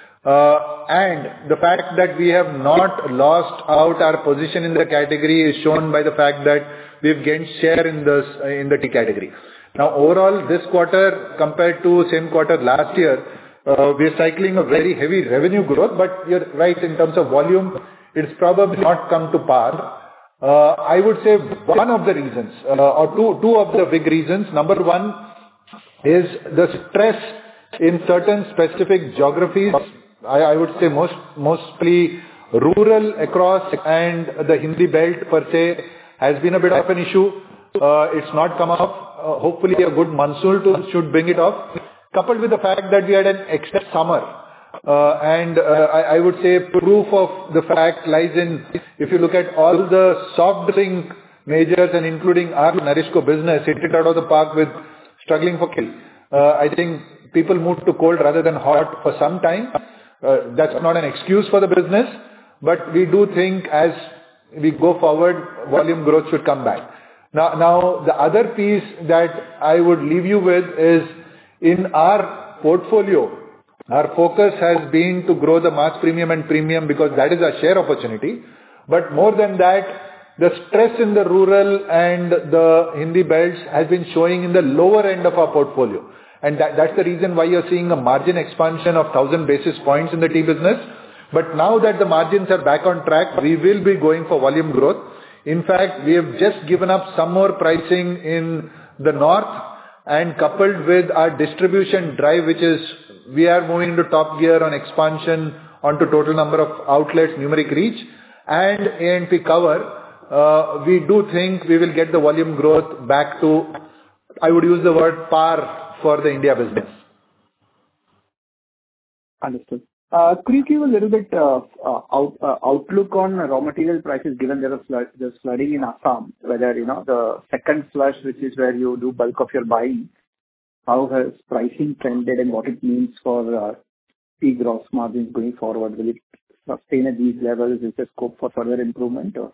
Uh, and the fact that we have not lost out our position in the category is shown by the fact that we've gained share in this, in the tea category. Now, overall, this quarter compared to same quarter last year, uh, we're cycling a very heavy revenue growth, but you're right, in terms of volume, it's probably not come to par. Uh, I would say one of the reasons, uh, or two, two of the big reasons. Number one is the stress in certain specific geographies. I, I would say most, mostly rural across, and the Hindi belt per se has been a bit of an issue. Uh, it's not come off. Uh, hopefully a good monsoon to, should bring it off. Coupled with the fact that we had an extra summer. Uh, and uh, I, I would say proof of the fact lies in, if you look at all the soft drink majors and including our Narishco business, hit it out of the park with struggling for kill. Uh, I think people moved to cold rather than hot for some time. Uh, that's not an excuse for the business, but we do think as we go forward, volume growth should come back. Now, now the other piece that I would leave you with is, in our portfolio, our focus has been to grow the mass premium and premium because that is our share opportunity. But more than that, the stress in the rural and the Hindi belts has been showing in the lower end of our portfolio. And that, that's the reason why you're seeing a margin expansion of one thousand basis points in the tea business. But now that the margins are back on track, we will be going for volume growth. In fact, we have just given up some more pricing in the north, and coupled with our distribution drive, which is we are moving to top gear on expansion onto total number of outlets, numeric reach, and A and P cover, uh, we do think we will get the volume growth back to, I would use the word par for the India business. Understood. Uh, could you give a little bit of uh, out, uh, outlook on raw material prices, given there is flood, there's flooding in Assam, whether, you know, the second flush, which is where you do bulk of your buying, how has pricing trended and what it means for uh, tea gross margins going forward? Will it sustain at these levels? Is there scope for further improvement? Or?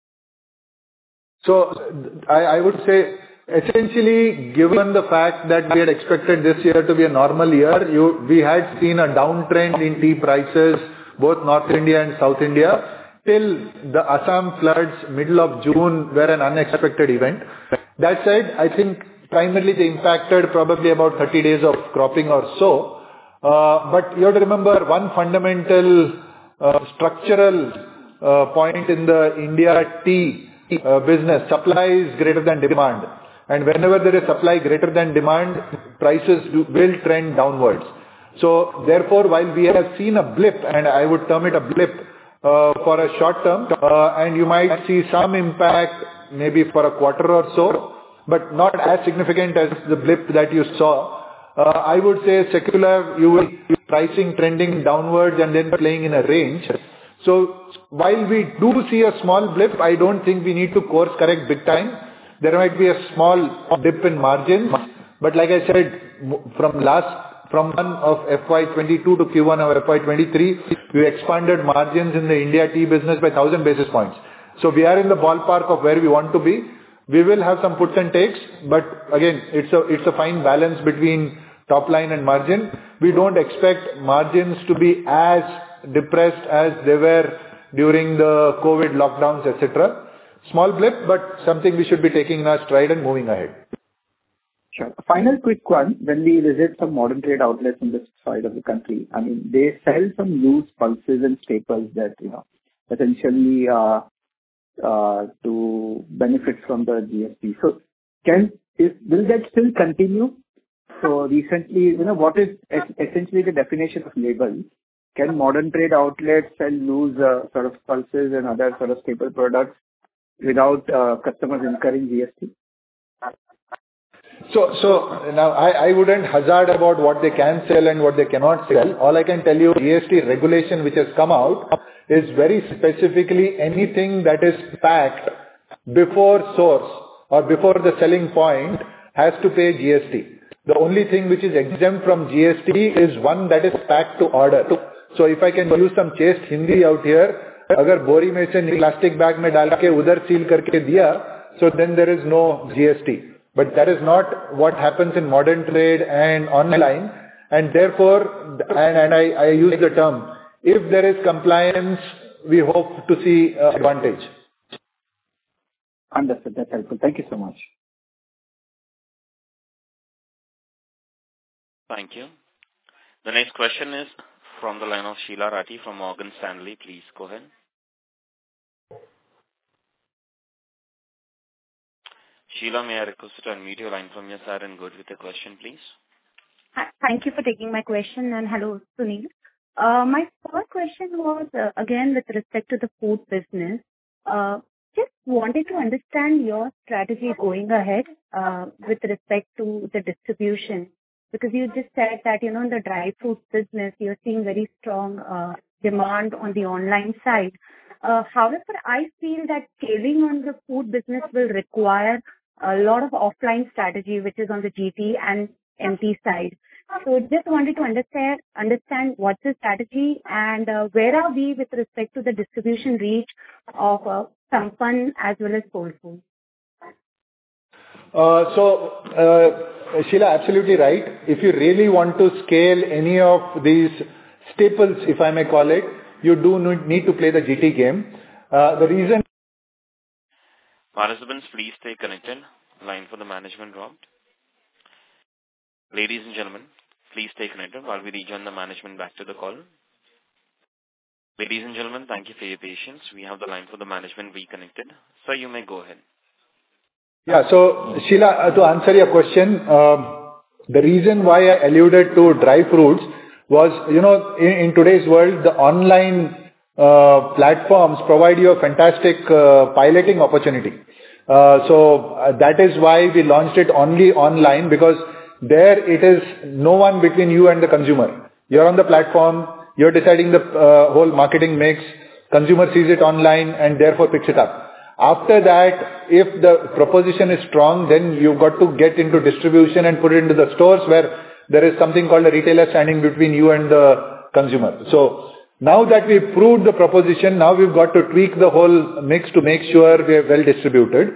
So I, I would say, essentially, given the fact that we had expected this year to be a normal year, you, we had seen a downtrend in tea prices, both North India and South India, till the Assam floods, middle of June, were an unexpected event. That said, I think primarily they impacted probably about thirty days of cropping or so. Uh, but you have to remember one fundamental uh, structural uh, point in the India tea uh, business: supply is greater than demand. And whenever there is supply greater than demand, prices do, will trend downwards. So therefore, while we have seen a blip, and I would term it a blip uh, for a short term, uh, and you might see some impact maybe for a quarter or so, but not as significant as the blip that you saw. Uh, I would say secular, you will be pricing trending downwards and then playing in a range. So while we do see a small blip, I don't think we need to course correct big time. There might be a small dip in margins, but like I said, from last, from one of F Y twenty-two to Q one of F Y twenty-three, we expanded margins in the India tea business by one thousand basis points. So we are in the ballpark of where we want to be. We will have some puts and takes, but again, it's a, it's a fine balance between top line and margin. We don't expect margins to be as depressed as they were during the COVID lockdowns, et cetera. Small blip, but something we should be taking in our stride and moving ahead. Sure. A final quick one. When we visit some modern trade outlets on this side of the country, I mean, they sell some loose pulses and staples that, you know, essentially uh, uh, to benefit from the G S T. So can, is, will that still continue? So recently, you know, what is essentially the definition of label? Can modern trade outlets sell loose uh, sort of pulses and other sort of staple products without uh, customers incurring G S T? So, so now I, I wouldn't hazard about what they can sell and what they cannot sell. All I can tell you, G S T regulation which has come out is very specifically anything that is packed before source or before the selling point has to pay G S T. The only thing which is exempt from G S T is one that is packed to order. So if I can use some chaste Hindi out here, agar bori mein se plastic bag mein dal ke udhar seal karke diya, so then there is no G S T. But that is not what happens in modern trade and online, and therefore, and, and I, I use the term, if there is compliance, we hope to see uh, advantage. Understood. That's helpful. Thank you so much. Thank you. The next question is from the line of Sheila Rathi from Morgan Stanley. Please go ahead. Sheila, may I request you to unmute your line from your side and go with the question, please? Hi, thank you for taking my question, and hello, Sunil. Uh, my first question was, uh, again, with respect to the food business. Uh, just wanted to understand your strategy going ahead uh, with respect to the distribution. Because you just said that, you know, in the dry fruit business, you're seeing very strong uh, demand on the online side. Uh, however, I feel that scaling on the food business will require a lot of offline strategy, which is on the G T and M T side. So just wanted to understand understand what's the strategy and uh, where are we with respect to the distribution reach of uh, Sampann as well as Soulfull. Uh, so, uh, Sheila, absolutely right. If you really want to scale any of these staples, if I may call it, you do need to play the G T game. Uh, the reason... Participants, please stay connected. Line for the management dropped. Ladies and gentlemen, please stay connected while we rejoin the management back to the call. Ladies and gentlemen, thank you for your patience. We have the line for the management reconnected. Sir, you may go ahead. Yeah, so Sheila, uh, to answer your question, uh, the reason why I alluded to dry fruits was, you know, in, in today's world, the online uh, platforms provide you a fantastic uh, piloting opportunity. Uh, so uh, that is why we launched it only online, because there it is no one between you and the consumer. You're on the platform, you're deciding the uh, whole marketing mix, consumer sees it online and therefore picks it up. After that, if the proposition is strong, then you've got to get into distribution and put it into the stores where there is something called a retailer standing between you and the consumer. So now that we've proved the proposition, now we've got to tweak the whole mix to make sure we are well distributed.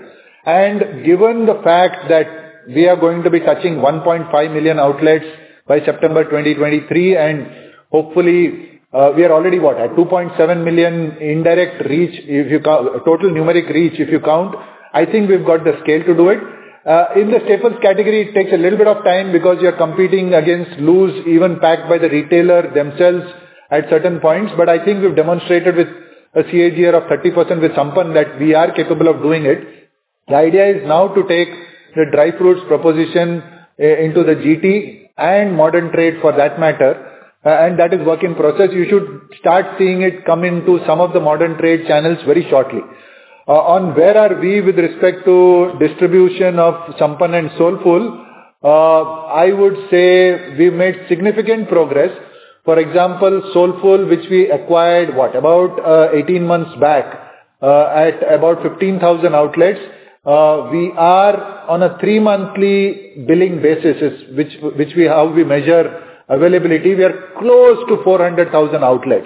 And given the fact that we are going to be touching one point five million outlets by September twenty twenty-three, and hopefully uh, we are already what at two point seven million indirect reach, if you count, total numeric reach if you count. I think we've got the scale to do it. Uh, in the staples category, it takes a little bit of time because you're competing against loose, even packed by the retailer themselves at certain points. But I think we've demonstrated with a C A G R of thirty percent with Sampann that we are capable of doing it. The idea is now to take the dry fruits proposition uh, into the G T and modern trade for that matter, uh, and that is work in process. You should start seeing it come into some of the modern trade channels very shortly. Uh, on where are we with respect to distribution of Sampann and Soulfull, uh, I would say we've made significant progress. For example, Soulfull, which we acquired, what, about uh, eighteen months back, uh, at about fifteen thousand outlets. Uh, we are on a three-monthly billing basis, is which which we how we measure availability. We are close to four hundred thousand outlets.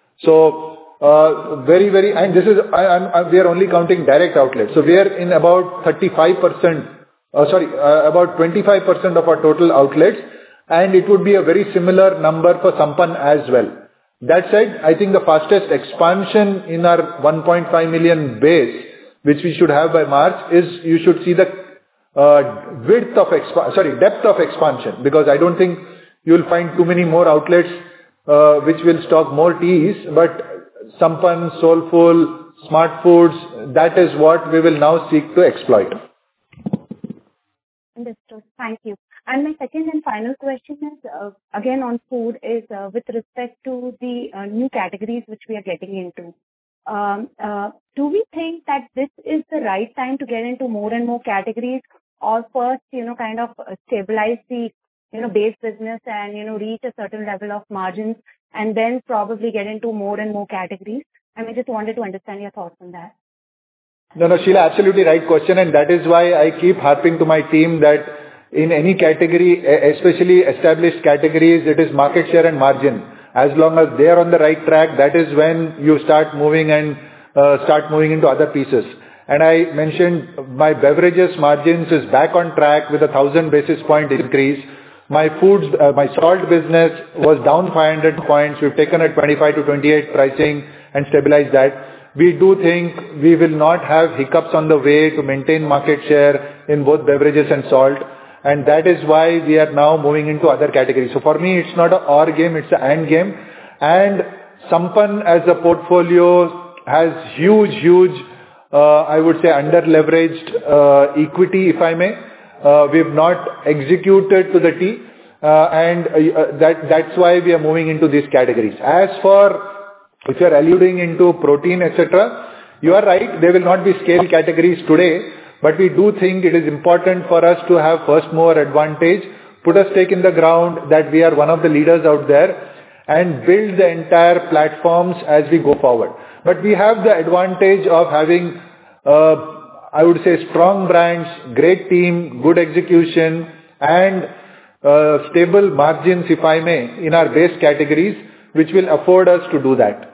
So uh, very very, and this is I, I'm, we are only counting direct outlets. So we are in about thirty-five percent. Uh, sorry, uh, about twenty-five percent of our total outlets, and it would be a very similar number for Sampann as well. That said, I think the fastest expansion in our one point five million base, which we should have by March, is you should see the uh, width of expa- sorry, depth of expansion, because I don't think you will find too many more outlets uh, which will stock more teas, but Sampann, Soulfull, Smart Foods, that is what we will now seek to exploit. Understood. Thank you. And my second and final question is, uh, again on food, is uh, with respect to the uh, new categories which we are getting into. Um, uh, do we think that this is the right time to get into more and more categories, or first, you know, kind of stabilize the, you know, base business and, you know, reach a certain level of margins and then probably get into more and more categories? I mean, just wanted to understand your thoughts on that. No, no, Sheila, absolutely right question, and that is why I keep harping to my team that in any category, especially established categories, it is market share and margin. As long as they are on the right track, that is when you start moving and uh, start moving into other pieces. And I mentioned my beverages margins is back on track with a thousand basis point increase. My foods, uh, my salt business was down five hundred points. We've taken a twenty-five to twenty-eight pricing and stabilized that. We do think we will not have hiccups on the way to maintain market share in both beverages and salt. And that is why we are now moving into other categories. So for me, it's not a or game, it's an and game. And Sampann as a portfolio has huge, huge, uh, I would say under-leveraged uh, equity, if I may. Uh, we have not executed to the T. Uh, and uh, that that's why we are moving into these categories. As for, if you are alluding into protein, et cetera, you are right, they will not be scale categories today. But we do think it is important for us to have first mover advantage, put a stake in the ground that we are one of the leaders out there and build the entire platforms as we go forward. But we have the advantage of having, uh, I would say, strong brands, great team, good execution and uh, stable margins, if I may, in our base categories, which will afford us to do that.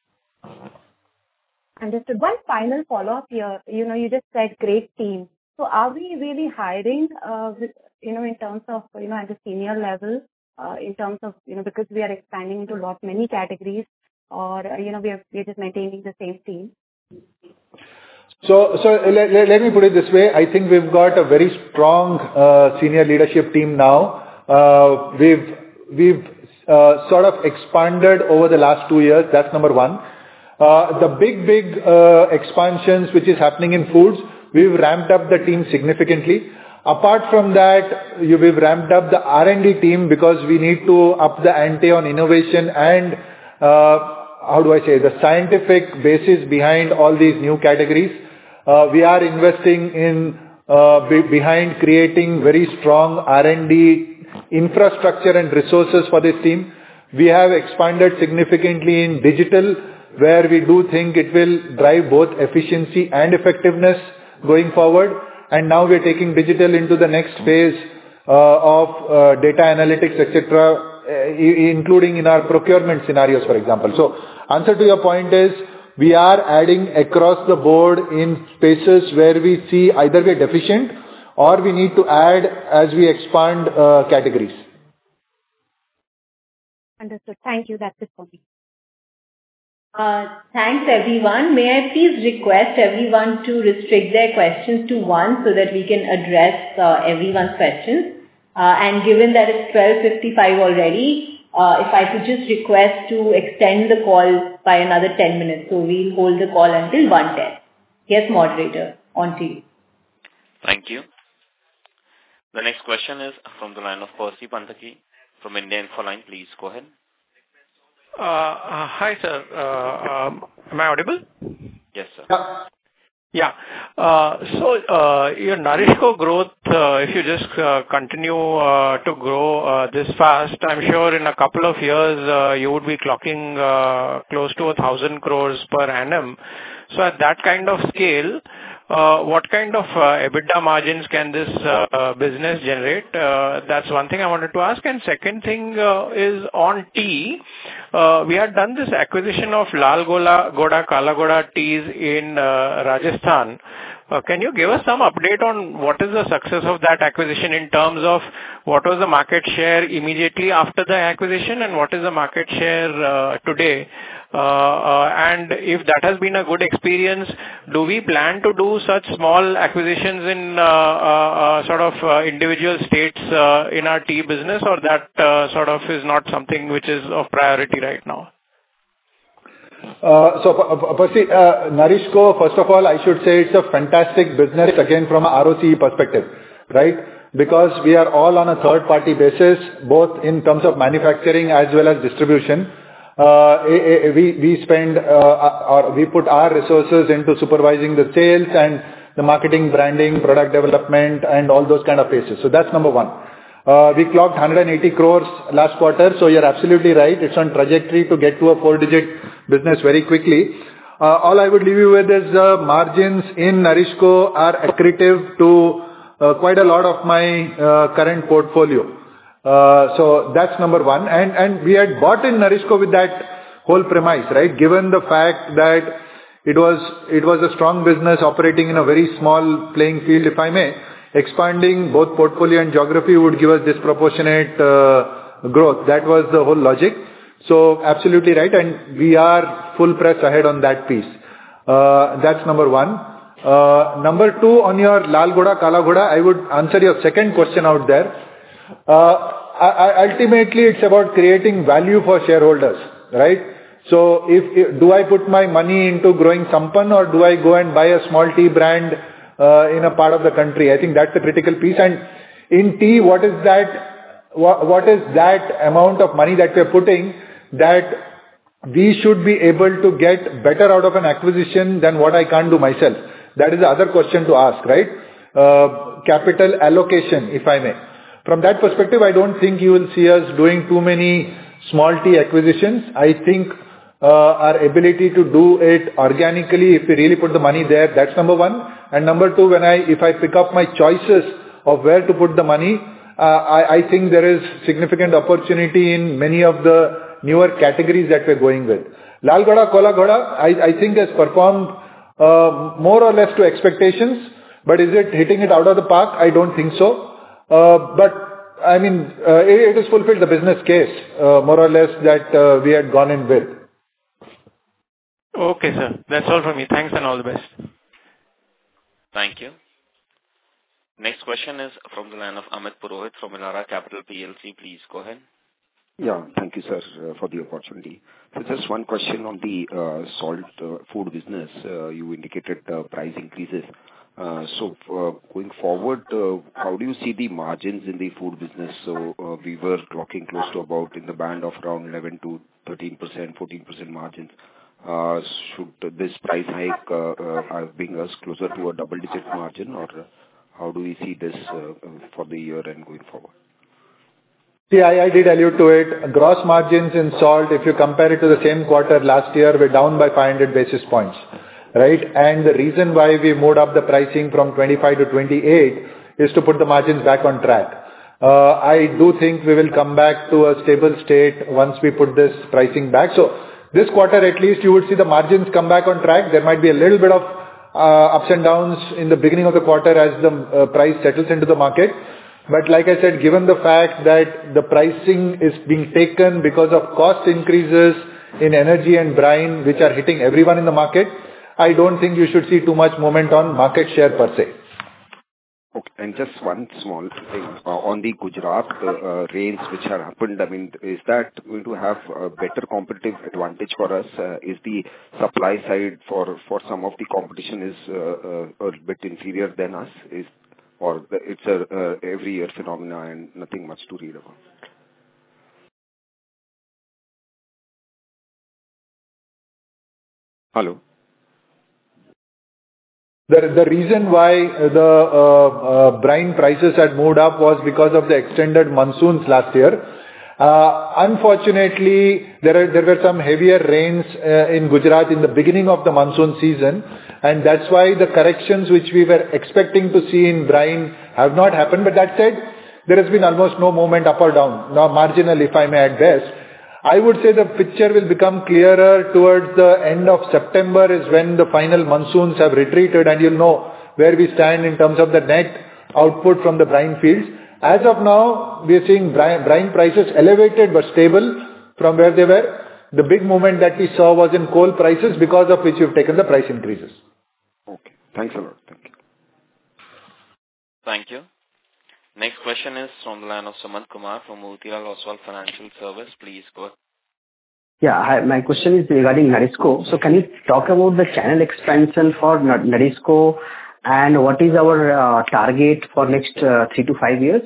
Understood. One final follow-up here. You know, you just said great team. So are we really hiring, uh, with, you know, in terms of, you know, at the senior level, uh, in terms of, you know, because we are expanding into a lot, many categories, or, uh, you know, we are, we are just maintaining the same team? So, so let, let, let me put it this way. I think we've got a very strong uh, senior leadership team now. Uh, we've, we've uh, sort of expanded over the last two years. That's number one. Uh, the big, big uh, expansions which is happening in foods, we've ramped up the team significantly. Apart from that, you, we've ramped up the R and D team because we need to up the ante on innovation and, uh, how do I say, the scientific basis behind all these new categories. Uh, we are investing in, uh, be, behind creating very strong R and D infrastructure and resources for this team. We have expanded significantly in digital, where we do think it will drive both efficiency and effectiveness going forward. And now we're taking digital into the next phase uh, of uh, data analytics, et cetera, uh, including in our procurement scenarios, for example. So answer to your point is, we are adding across the board in spaces where we see either we're deficient or we need to add as we expand uh, categories. Understood. Thank you. That's it for me. Uh, thanks everyone. May I please request everyone to restrict their questions to one so that we can address uh, everyone's questions. Uh, and given that it's twelve fifty-five already, uh, if I could just request to extend the call by another ten minutes. So we'll hold the call until one ten. Yes, moderator, on to you. Thank you. The next question is from the line of Percy Panthaki from India Infoline. Please go ahead. Uh, uh, hi, sir. Uh, um, am I audible? Yes, sir. Yeah. Yeah. Uh, so, uh, your NourishCo growth, uh, if you just uh, continue uh, to grow uh, this fast, I'm sure in a couple of years uh, you would be clocking uh, close to a thousand crores per annum. So, at that kind of scale, uh, what kind of uh, EBITDA margins can this uh, business generate? Uh, that's one thing I wanted to ask. And second thing uh, is on tea. Uh, we had done this acquisition of Lal Goda, Goda Kala Goda teas in uh, Rajasthan. Uh, can you give us some update on what is the success of that acquisition in terms of what was the market share immediately after the acquisition and what is the market share uh, today? Uh, uh, and if that has been a good experience, do we plan to do such small acquisitions in uh, uh, uh, sort of uh, individual states uh, in our tea business, or that uh, sort of is not something which is of priority right now? Uh, so, Percy, uh, NourishCo, first of all, I should say it's a fantastic business, again, from a R O C E perspective, right? Because we are all on a third-party basis, both in terms of manufacturing as well as distribution. Uh, we, we spend, uh, or we put our resources into supervising the sales and the marketing, branding, product development, and all those kind of phases. So that's number one. Uh, we clocked one hundred eighty crores last quarter, so you're absolutely right. It's on trajectory to get to a four-digit business very quickly. Uh, all I would leave you with is uh, margins in NourishCo are accretive to uh, quite a lot of my uh, current portfolio. Uh, so that's number one. And, and we had bought in NourishCo with that whole premise, right? Given the fact that it was, it was a strong business operating in a very small playing field, if I may, expanding both portfolio and geography would give us disproportionate uh, growth. That was the whole logic. So absolutely right, and we are full press ahead on that piece. Uh, that's number one. Uh, number two, on your Lal Ghoda, Kala Ghoda, I would answer your second question out there. Uh, I, I, ultimately, it's about creating value for shareholders, right? So, if, if do I put my money into growing Sampann, or do I go and buy a small tea brand uh, in a part of the country? I think that's the critical piece. And in tea, what is that? What, what is that amount of money that we're putting that we should be able to get better out of an acquisition than what I can't do myself? That is the other question to ask, right? Uh, capital allocation, if I may. From that perspective, I don't think you will see us doing too many small tea acquisitions. I think uh, our ability to do it organically, if we really put the money there, that's number one. And number two, when I, if I pick up my choices of where to put the money, uh, I, I think there is significant opportunity in many of the newer categories that we're going with. Lal Ghoda, Kala Ghoda, I, I think has performed uh, more or less to expectations, but is it hitting it out of the park? I don't think so. Uh, but I mean, uh, it, it has fulfilled the business case, uh, more or less, that uh, we had gone in with. Okay, sir. That's all from me. Thanks and all the best. Thank you. Next question is from the line of Amit Purohit from Elara Capital P L C. Please go ahead. Yeah, thank you, sir, uh, for the opportunity. So just one question on the uh, salt uh, food business. Uh, you indicated uh, price increases. Uh, so uh, going forward, uh, how do you see the margins in the food business? So uh, we were clocking close to about in the band of around eleven to thirteen percent, fourteen percent margins. Uh, should this price hike uh, uh, bring us closer to a double-digit margin, or uh, how do we see this uh, for the year and going forward? See, I, I did allude to it. Gross margins in salt, if you compare it to the same quarter last year, we're down by five hundred basis points, right? And the reason why we moved up the pricing from twenty-five to twenty-eight is to put the margins back on track. Uh, I do think we will come back to a stable state once we put this pricing back. So this quarter at least you would see the margins come back on track. There might be a little bit of uh, ups and downs in the beginning of the quarter as the uh, price settles into the market. But like I said, given the fact that the pricing is being taken because of cost increases in energy and brine, which are hitting everyone in the market, I don't think you should see too much movement on market share per se. Okay, and just one small thing uh, on the Gujarat uh, uh, rains which have happened. I mean, is that going to have a better competitive advantage for us? Uh, is the supply side for for some of the competition is uh, uh, a bit inferior than us? Is or it's a uh, every year phenomena and nothing much to read about? Hello. The, the reason why the uh, uh, brine prices had moved up was because of the extended monsoons last year. Uh, unfortunately, there, are, there were some heavier rains uh, in Gujarat in the beginning of the monsoon season, and that's why the corrections which we were expecting to see in brine have not happened. But that said, there has been almost no movement up or down, now marginal if I may at best. I would say the picture will become clearer towards the end of September is when the final monsoons have retreated, and you'll know where we stand in terms of the net output from the brine fields. As of now, we are seeing brine, brine prices elevated but stable from where they were. The big movement that we saw was in coal prices, because of which we've taken the price increases. Okay. Thanks a lot. Thank you. Thank you. Next question is from the line of Sumant Kumar from Motilal Oswal Financial Service. Please go ahead. Yeah, hi, my question is regarding NourishCo. So can you talk about the channel expansion for NourishCo and what is our uh, target for next uh, three to five years?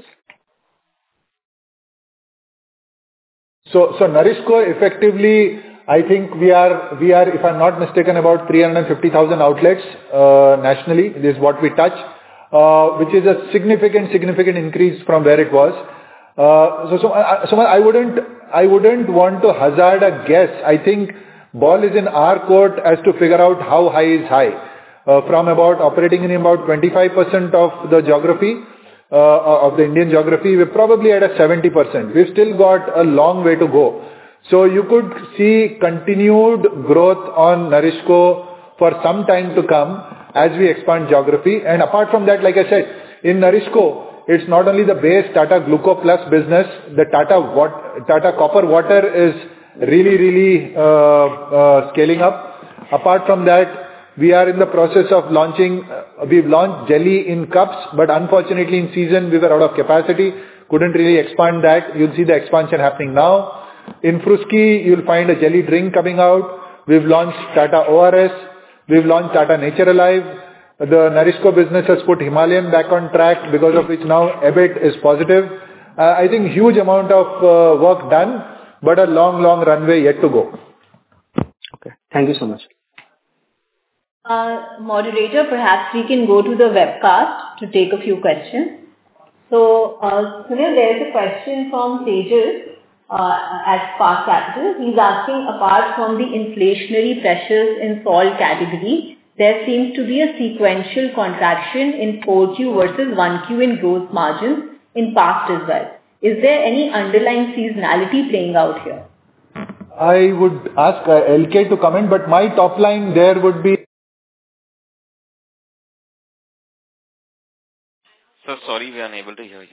So, so NourishCo effectively, I think we are, we are, if I'm not mistaken, about three hundred fifty thousand outlets uh, nationally. This is what we touch. Uh, which is a significant, significant increase from where it was. Uh, so, so, uh, so I wouldn't, I wouldn't want to hazard a guess. I think Ball is in our court as to figure out how high is high. Uh, from about operating in about twenty-five percent of the geography, uh, of the Indian geography, we're probably at a seventy percent. We've still got a long way to go. So you could see continued growth on NourishCo for some time to come as we expand geography. And apart from that, like I said, in NourishCo, it's not only the base Tata Gluco Plus business, the Tata Wat- Tata Copper Water is really, really uh, uh, scaling up. Apart from that, we are in the process of launching, uh, we've launched jelly in cups, but unfortunately in season we were out of capacity, couldn't really expand that. You'll see the expansion happening now. In Fruski, you'll find a jelly drink coming out. We've launched Tata O R S. We've launched Tata Nature Alive. The NourishCo business has put Himalayan back on track, because of which now EBIT is positive. Uh, I think huge amount of uh, work done, but a long, long runway yet to go. Okay. Thank you so much. Uh, moderator, perhaps we can go to the webcast to take a few questions. So, uh, Sunil, there is a question from Tejas uh, at Spark Capital. He's asking, apart from the inflationary pressures in salt category, there seems to be a sequential contraction in four Q versus one Q in gross margins in past as well. Is there any underlying seasonality playing out here? I would ask uh, L K to comment, but my top line there would be... Sir, sorry, we are unable to hear you.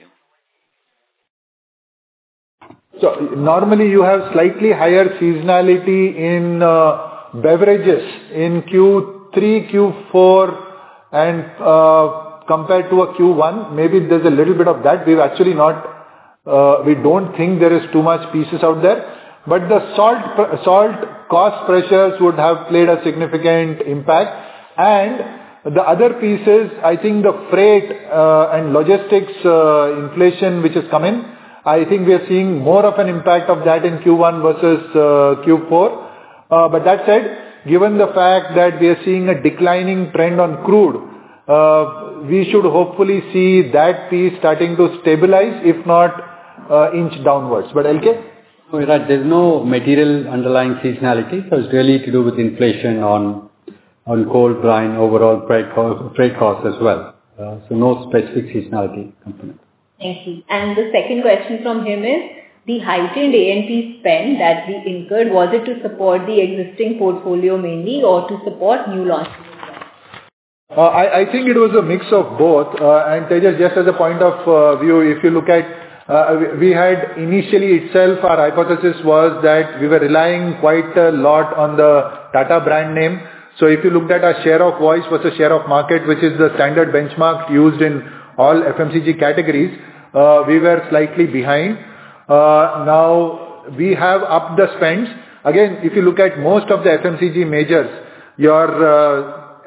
So normally you have slightly higher seasonality in uh, beverages in Q three, Q four and uh, compared to a Q one. Maybe there's a little bit of that. We've actually not, uh, we don't think there is too much pieces out there. But the salt, salt cost pressures would have played a significant impact. And the other pieces, I think the freight uh, and logistics uh, inflation which has come in, I think we are seeing more of an impact of that in Q one versus uh, Q four. Uh, but that said, given the fact that we are seeing a declining trend on crude, uh, we should hopefully see that piece starting to stabilize, if not uh, inch downwards. But L K? No, right. There's no material underlying seasonality, so it's really to do with inflation on on coal, brine, overall freight cost, freight costs as well. Uh, so no specific seasonality component. Thank you. And the second question from him is, the heightened A and P spend that we incurred, was it to support the existing portfolio mainly or to support new launches? Uh, I, I think it was a mix of both. Uh, and Tejas, just as a point of uh, view, if you look at, uh, we, we had initially itself, our hypothesis was that we were relying quite a lot on the Tata brand name. So if you looked at our share of voice versus share of market, which is the standard benchmark used in all F M C G categories, uh, we were slightly behind. Uh, now we have upped the spends. Again, if you look at most of the F M C G majors, your uh,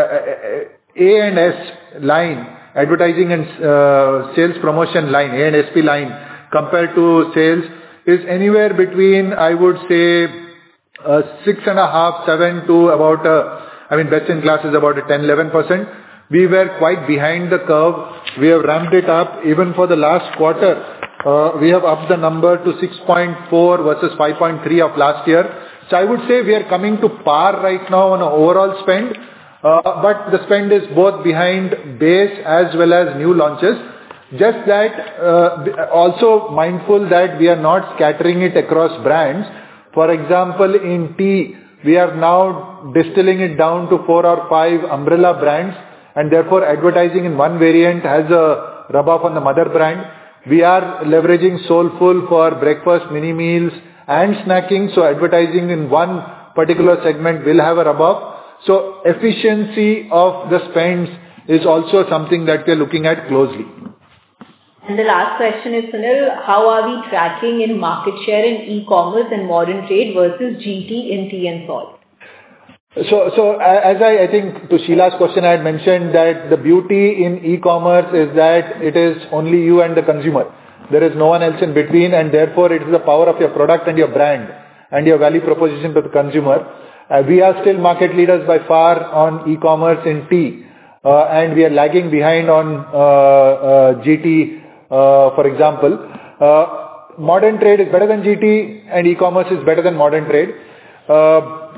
A and S line, advertising and uh, sales promotion line, A and S P line, compared to sales is anywhere between, I would say, Uh, six and a half, seven to about, uh, I mean, best in class is about a ten, eleven percent. We were quite behind the curve. We have ramped it up. Even for the last quarter, uh, we have upped the number to six point four versus five point three of last year. So I would say we are coming to par right now on an overall spend. Uh, but the spend is both behind base as well as new launches. Just that, uh, also mindful that we are not scattering it across brands. For example, in tea, we are now distilling it down to four or five umbrella brands, and therefore advertising in one variant has a rub-off on the mother brand. We are leveraging Soulful for breakfast, mini meals and snacking, so advertising in one particular segment will have a rub-off. So efficiency of the spends is also something that we are looking at closely. And the last question is, Sunil, how are we tracking in market share in e-commerce and modern trade versus G T in tea and salt? So, so as I, I think to Sheila's question, I had mentioned that the beauty in e-commerce is that it is only you and the consumer. There is no one else in between, and therefore it is the power of your product and your brand and your value proposition to the consumer. Uh, we are still market leaders by far on e-commerce in tea, uh, and we are lagging behind on uh, uh, G T. Uh, for example, uh, modern trade is better than G T and e-commerce is better than modern trade. Uh,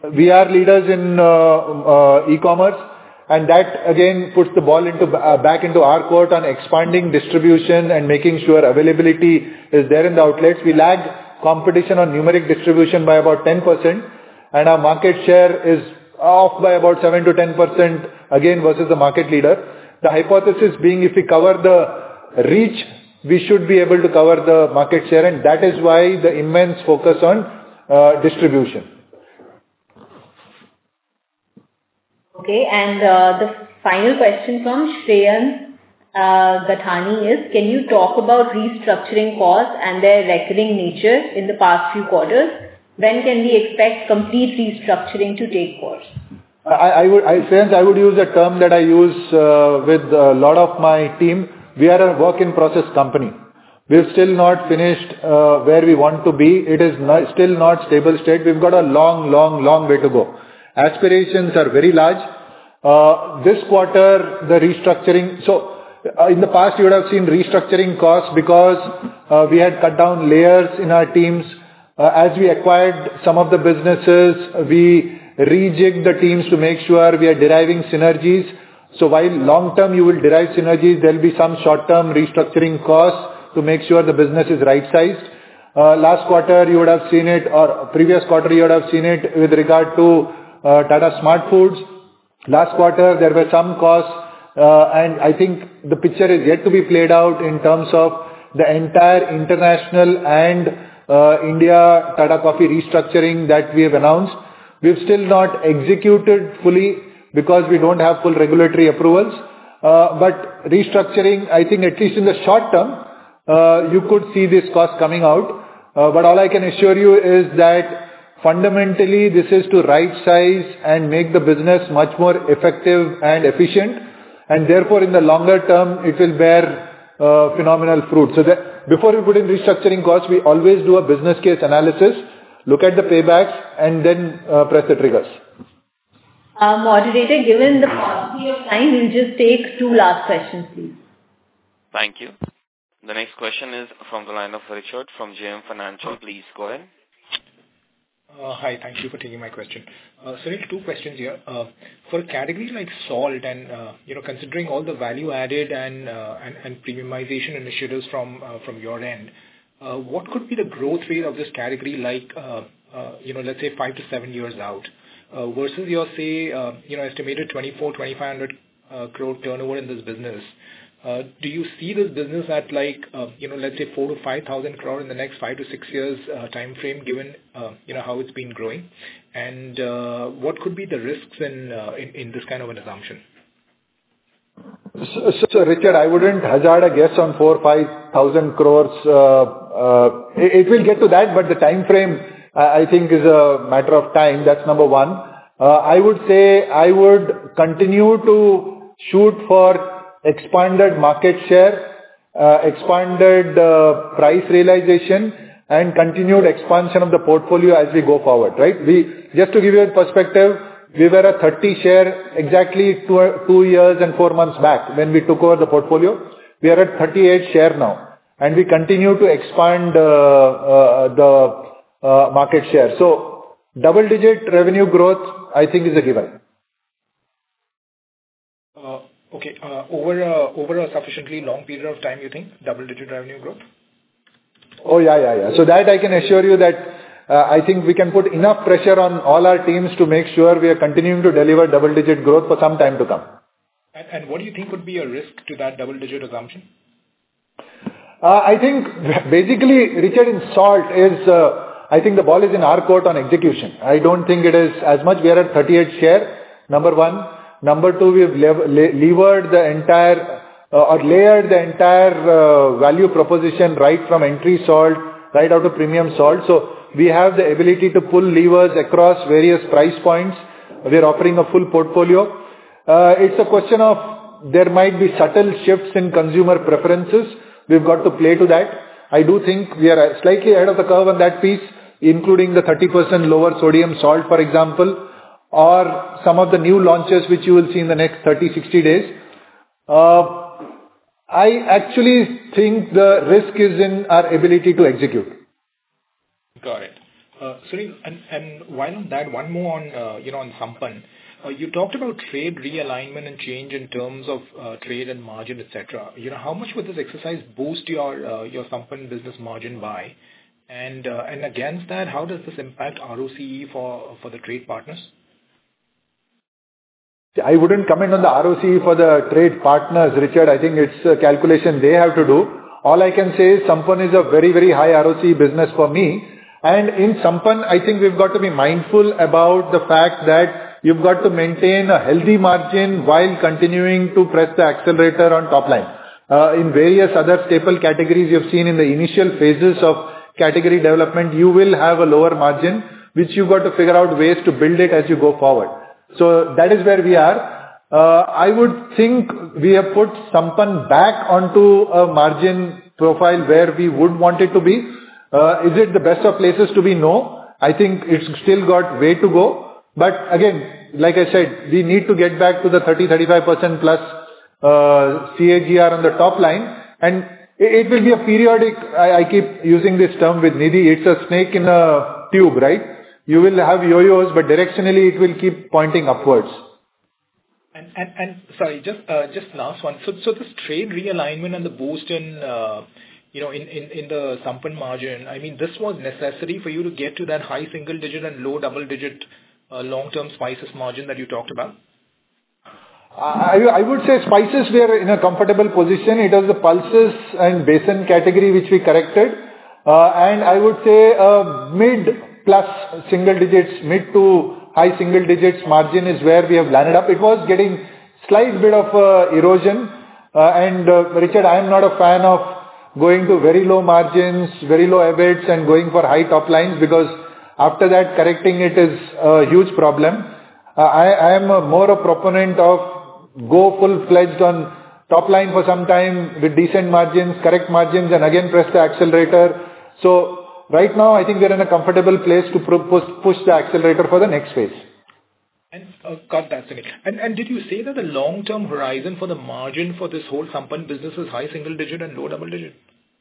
we are leaders in uh, uh, e-commerce, and that again puts the ball into uh, back into our court on expanding distribution and making sure availability is there in the outlets. We lag competition on numeric distribution by about ten percent, and our market share is off by about seven to ten percent again versus the market leader. The hypothesis being if we cover the reach, we should be able to cover the market share, and that is why the immense focus on uh, distribution. Okay, and uh, the final question from Shreyan uh, Gathani is, can you talk about restructuring costs and their recurring nature in the past few quarters? When can we expect complete restructuring to take course? I, I would, I, Shreyan, I would use a term that I use uh, with a lot of my team. We are a work in process company. We've still not finished uh, where we want to be. It is not, still not stable state. We've got a long, long, long way to go. Aspirations are very large. Uh, this quarter, the restructuring, so uh, in the past you would have seen restructuring costs because uh, we had cut down layers in our teams. Uh, as we acquired some of the businesses, we rejigged the teams to make sure we are deriving synergies. So while long term you will derive synergies, there will be some short term restructuring costs to make sure the business is right sized. Uh, last quarter you would have seen it, or previous quarter you would have seen it with regard to uh, Tata Smart Foods. Last quarter there were some costs, uh, and I think the picture is yet to be played out in terms of the entire international and uh, India Tata Coffee restructuring that we have announced. We've still not executed fully because we don't have full regulatory approvals. Uh, but restructuring, I think at least in the short term, uh, you could see this cost coming out. Uh, but all I can assure you is that fundamentally, this is to right size and make the business much more effective and efficient, and therefore in the longer term it will bear uh, phenomenal fruit. So that before we put in restructuring costs, we always do a business case analysis, look at the paybacks, and then uh, press the triggers. Uh, moderator, given the paucity of time, we'll just take two last questions, please. Thank you. The next question is from the line of Richard from J M Financial. Please go ahead. Uh, hi, thank you for taking my question. Uh, so, two questions here. Uh, for a category like salt, and uh, you know, considering all the value added and uh, and, and premiumization initiatives from uh, from your end, uh, what could be the growth rate of this category, like uh, uh, you know, let's say five to seven years out, uh, versus your say uh, you know estimated twenty-four, twenty-five hundred uh, crore turnover in this business? Uh, do you see this business at like, uh, you know, let's say four to five thousand crore in the next five to six years uh, time frame, given, uh, you know, how it's been growing? And uh, what could be the risks in, uh, in, in this kind of an assumption? So, so, so Richard, I wouldn't hazard a guess on four, five thousand crores. Uh, uh, it, it will get to that, but the time frame, I, I think, is a matter of time. That's number one. Uh, I would say I would continue to shoot for expanded market share, uh, expanded uh, price realization, and continued expansion of the portfolio as we go forward, right? We, just to give you a perspective, we were a thirty share exactly two, two years and four months back when we took over the portfolio. We are at thirty-eight share now, and we continue to expand uh, uh, the uh, market share. So double digit revenue growth, I think, is a given. Uh, Okay. Uh, over a, over a sufficiently long period of time, you think double-digit revenue growth? Oh yeah, yeah, yeah. So that I can assure you that uh, I think we can put enough pressure on all our teams to make sure we are continuing to deliver double-digit growth for some time to come. And, and what do you think would be a risk to that double-digit assumption? Uh, I think basically, Richard, in salt is, uh, I think the ball is in our court on execution. I don't think it is as much. We are at thirty-eight share, number one. Number two, we've lev- le- levered the entire uh, or layered the entire uh, value proposition right from entry salt, right out to premium salt. So we have the ability to pull levers across various price points. We're offering a full portfolio. Uh, it's a question of there might be subtle shifts in consumer preferences. We've got to play to that. I do think we are slightly ahead of the curve on that piece, including the thirty percent lower sodium salt, for example, or some of the new launches which you will see in the next thirty, sixty days. Uh, I actually think the risk is in our ability to execute. Got it. Uh, Sunil, and, and while on that, one more on, uh, you know, on Sampann. Uh, you talked about trade realignment and change in terms of uh, trade and margin, et cetera. You know, how much would this exercise boost your uh, your Sampann business margin by? And uh, and against that, how does this impact R O C E for for the trade partners? I wouldn't comment on the R O C E for the trade partners, Richard. I think it's a calculation they have to do. All I can say is Sampann is a very, very high R O C E business for me. And in Sampann, I think we've got to be mindful about the fact that you've got to maintain a healthy margin while continuing to press the accelerator on top line. Uh, in various other staple categories you've seen in the initial phases of category development, you will have a lower margin, which you've got to figure out ways to build it as you go forward. So that is where we are. Uh, I would think we have put Sampann back onto a margin profile where we would want it to be. Uh, is it the best of places to be? No. I think it's still got way to go. But again, like I said, we need to get back to the thirty to thirty-five percent plus uh, C A G R on the top line. And it, it will be a periodic, I, I keep using this term with Nidhi, it's a snake in a tube, right? You will have yo-yos, but directionally it will keep pointing upwards. And and and sorry, just uh, just last one. So so this trade realignment and the boost in uh, you know in, in in the Sampann margin. I mean, this was necessary for you to get to that high single digit and low double digit uh, long term spices margin that you talked about. I, I would say spices we are in a comfortable position. It was the pulses and basin category which we corrected, uh, and I would say uh, mid plus single digits, mid to high single digits margin is where we have landed up. It was getting slight bit of uh, erosion. Uh, and uh, Richard, I am not a fan of going to very low margins, very low E B I Ts and going for high top lines, because after that correcting it is a huge problem. Uh, I, I am a more a proponent of go full-fledged on top line for some time with decent margins, correct margins, and again press the accelerator. So right now, I think we're in a comfortable place to push, push the accelerator for the next phase. And uh, got that, Sunil. And and did you say that the long-term horizon for the margin for this whole Sampann business is high single digit and low double digit?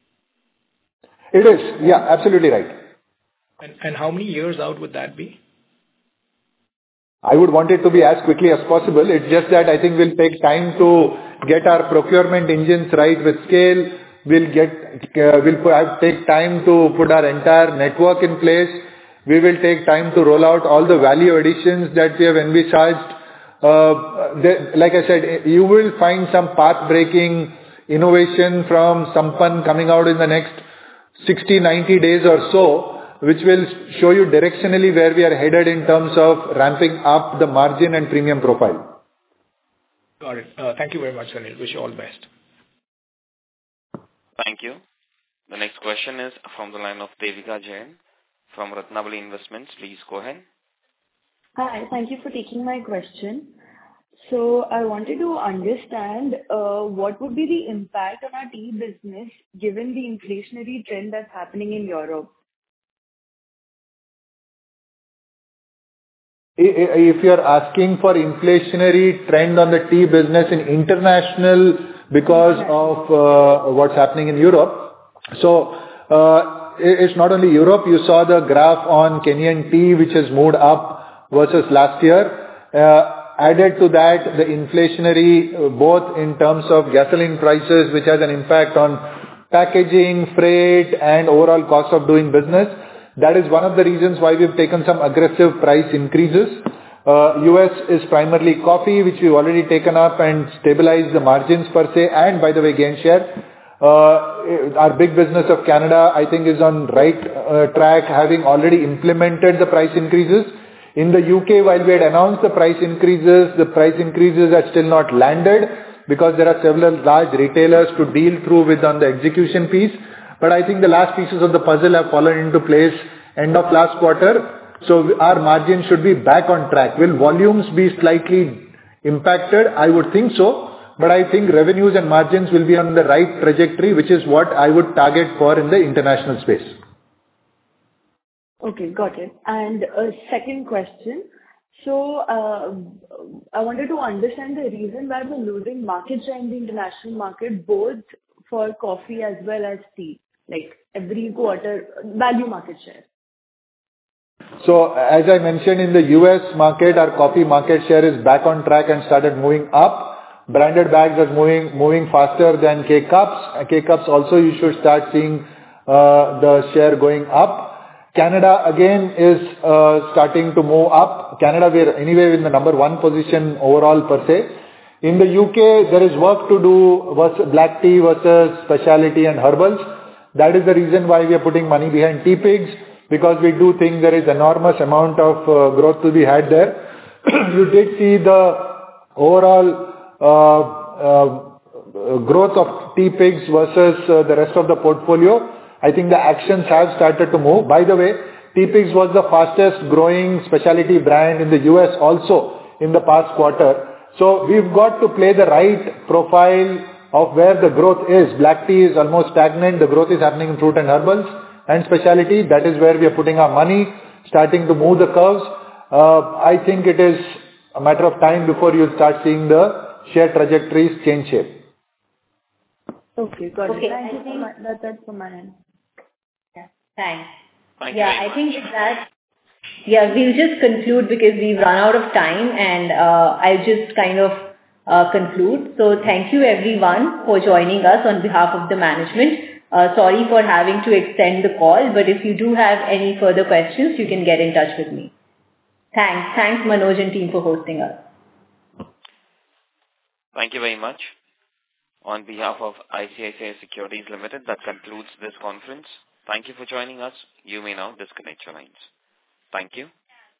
It is, yeah, absolutely right. And and how many years out would that be? I would want it to be as quickly as possible. It's just that I think we'll take time to get our procurement engines right with scale. We'll get, uh, we'll put, have, take time to put our entire network in place. We will take time to roll out all the value additions that we have envisaged. Uh, the, like I said, you will find some path-breaking innovation from Sampann coming out in the next sixty, ninety days or so, which will show you directionally where we are headed in terms of ramping up the margin and premium profile. Got it. Uh, thank you very much, Sunil. Wish you all the best. Thank you. The next question is from the line of Devika Jain from Ratnabali Investments. Please go ahead. Hi, thank you for taking my question. So I wanted to understand uh, what would be the impact on our tea business given the inflationary trend that's happening in Europe? If you're asking for inflationary trend on the tea business in international because of uh, what's happening in Europe. So uh, it's not only Europe. You saw the graph on Kenyan tea, which has moved up versus last year. Uh, added to that, the inflationary, uh, both in terms of gasoline prices, which has an impact on packaging, freight, and overall cost of doing business. That is one of the reasons why we've taken some aggressive price increases. Uh, U S is primarily coffee, which we've already taken up and stabilized the margins per se, and by the way, gain share. Uh, our big business of Canada, I think, is on right uh, track, having already implemented the price increases. In the U K, while we had announced the price increases, the price increases are still not landed because there are several large retailers to deal through with on the execution piece. But I think the last pieces of the puzzle have fallen into place end of last quarter. So our margin should be back on track. Will volumes be slightly impacted? I would think so. But I think revenues and margins will be on the right trajectory, which is what I would target for in the international space. Okay, got it. And a second question. So uh, I wanted to understand the reason why we're losing market share in the international market, both for coffee as well as tea, like every quarter, value market share. So as I mentioned, in the U S market, our coffee market share is back on track and started moving up. Branded bags are moving moving faster than K-Cups. K-Cups also, you should start seeing uh, the share going up. Canada again is uh, starting to move up. Canada, we are anyway in the number one position overall per se. In the U K, there is work to do versus black tea versus specialty and herbals. That is the reason why we are putting money behind Teapigs, because we do think there is enormous amount of uh, growth to be had there. You did see the overall uh, uh, growth of Teapigs versus uh, the rest of the portfolio. I think the actions have started to move. By the way, Teapigs was the fastest growing specialty brand in the U S also in the past quarter. So we've got to play the right profile of where the growth is. Black tea is almost stagnant. The growth is happening in fruit and herbals and specialty. That is where we are putting our money, starting to move the curves. Uh, I think it is a matter of time before you start seeing the share trajectories change shape. Okay, got Okay. it. Thank you so much. That's it from my end. Yeah, thanks. Thank Yeah, you very I much. think with that, yeah, we'll just conclude because we've run out of time, and uh, I'll just kind of uh, conclude. So thank you everyone for joining us on behalf of the management. Uh, sorry for having to extend the call, but if you do have any further questions, you can get in touch with me. Thanks. Thanks Manoj and team for hosting us. Thank you very much. On behalf of I C I C I Securities Limited, that concludes this conference. Thank you for joining us. You may now disconnect your lines. Thank you.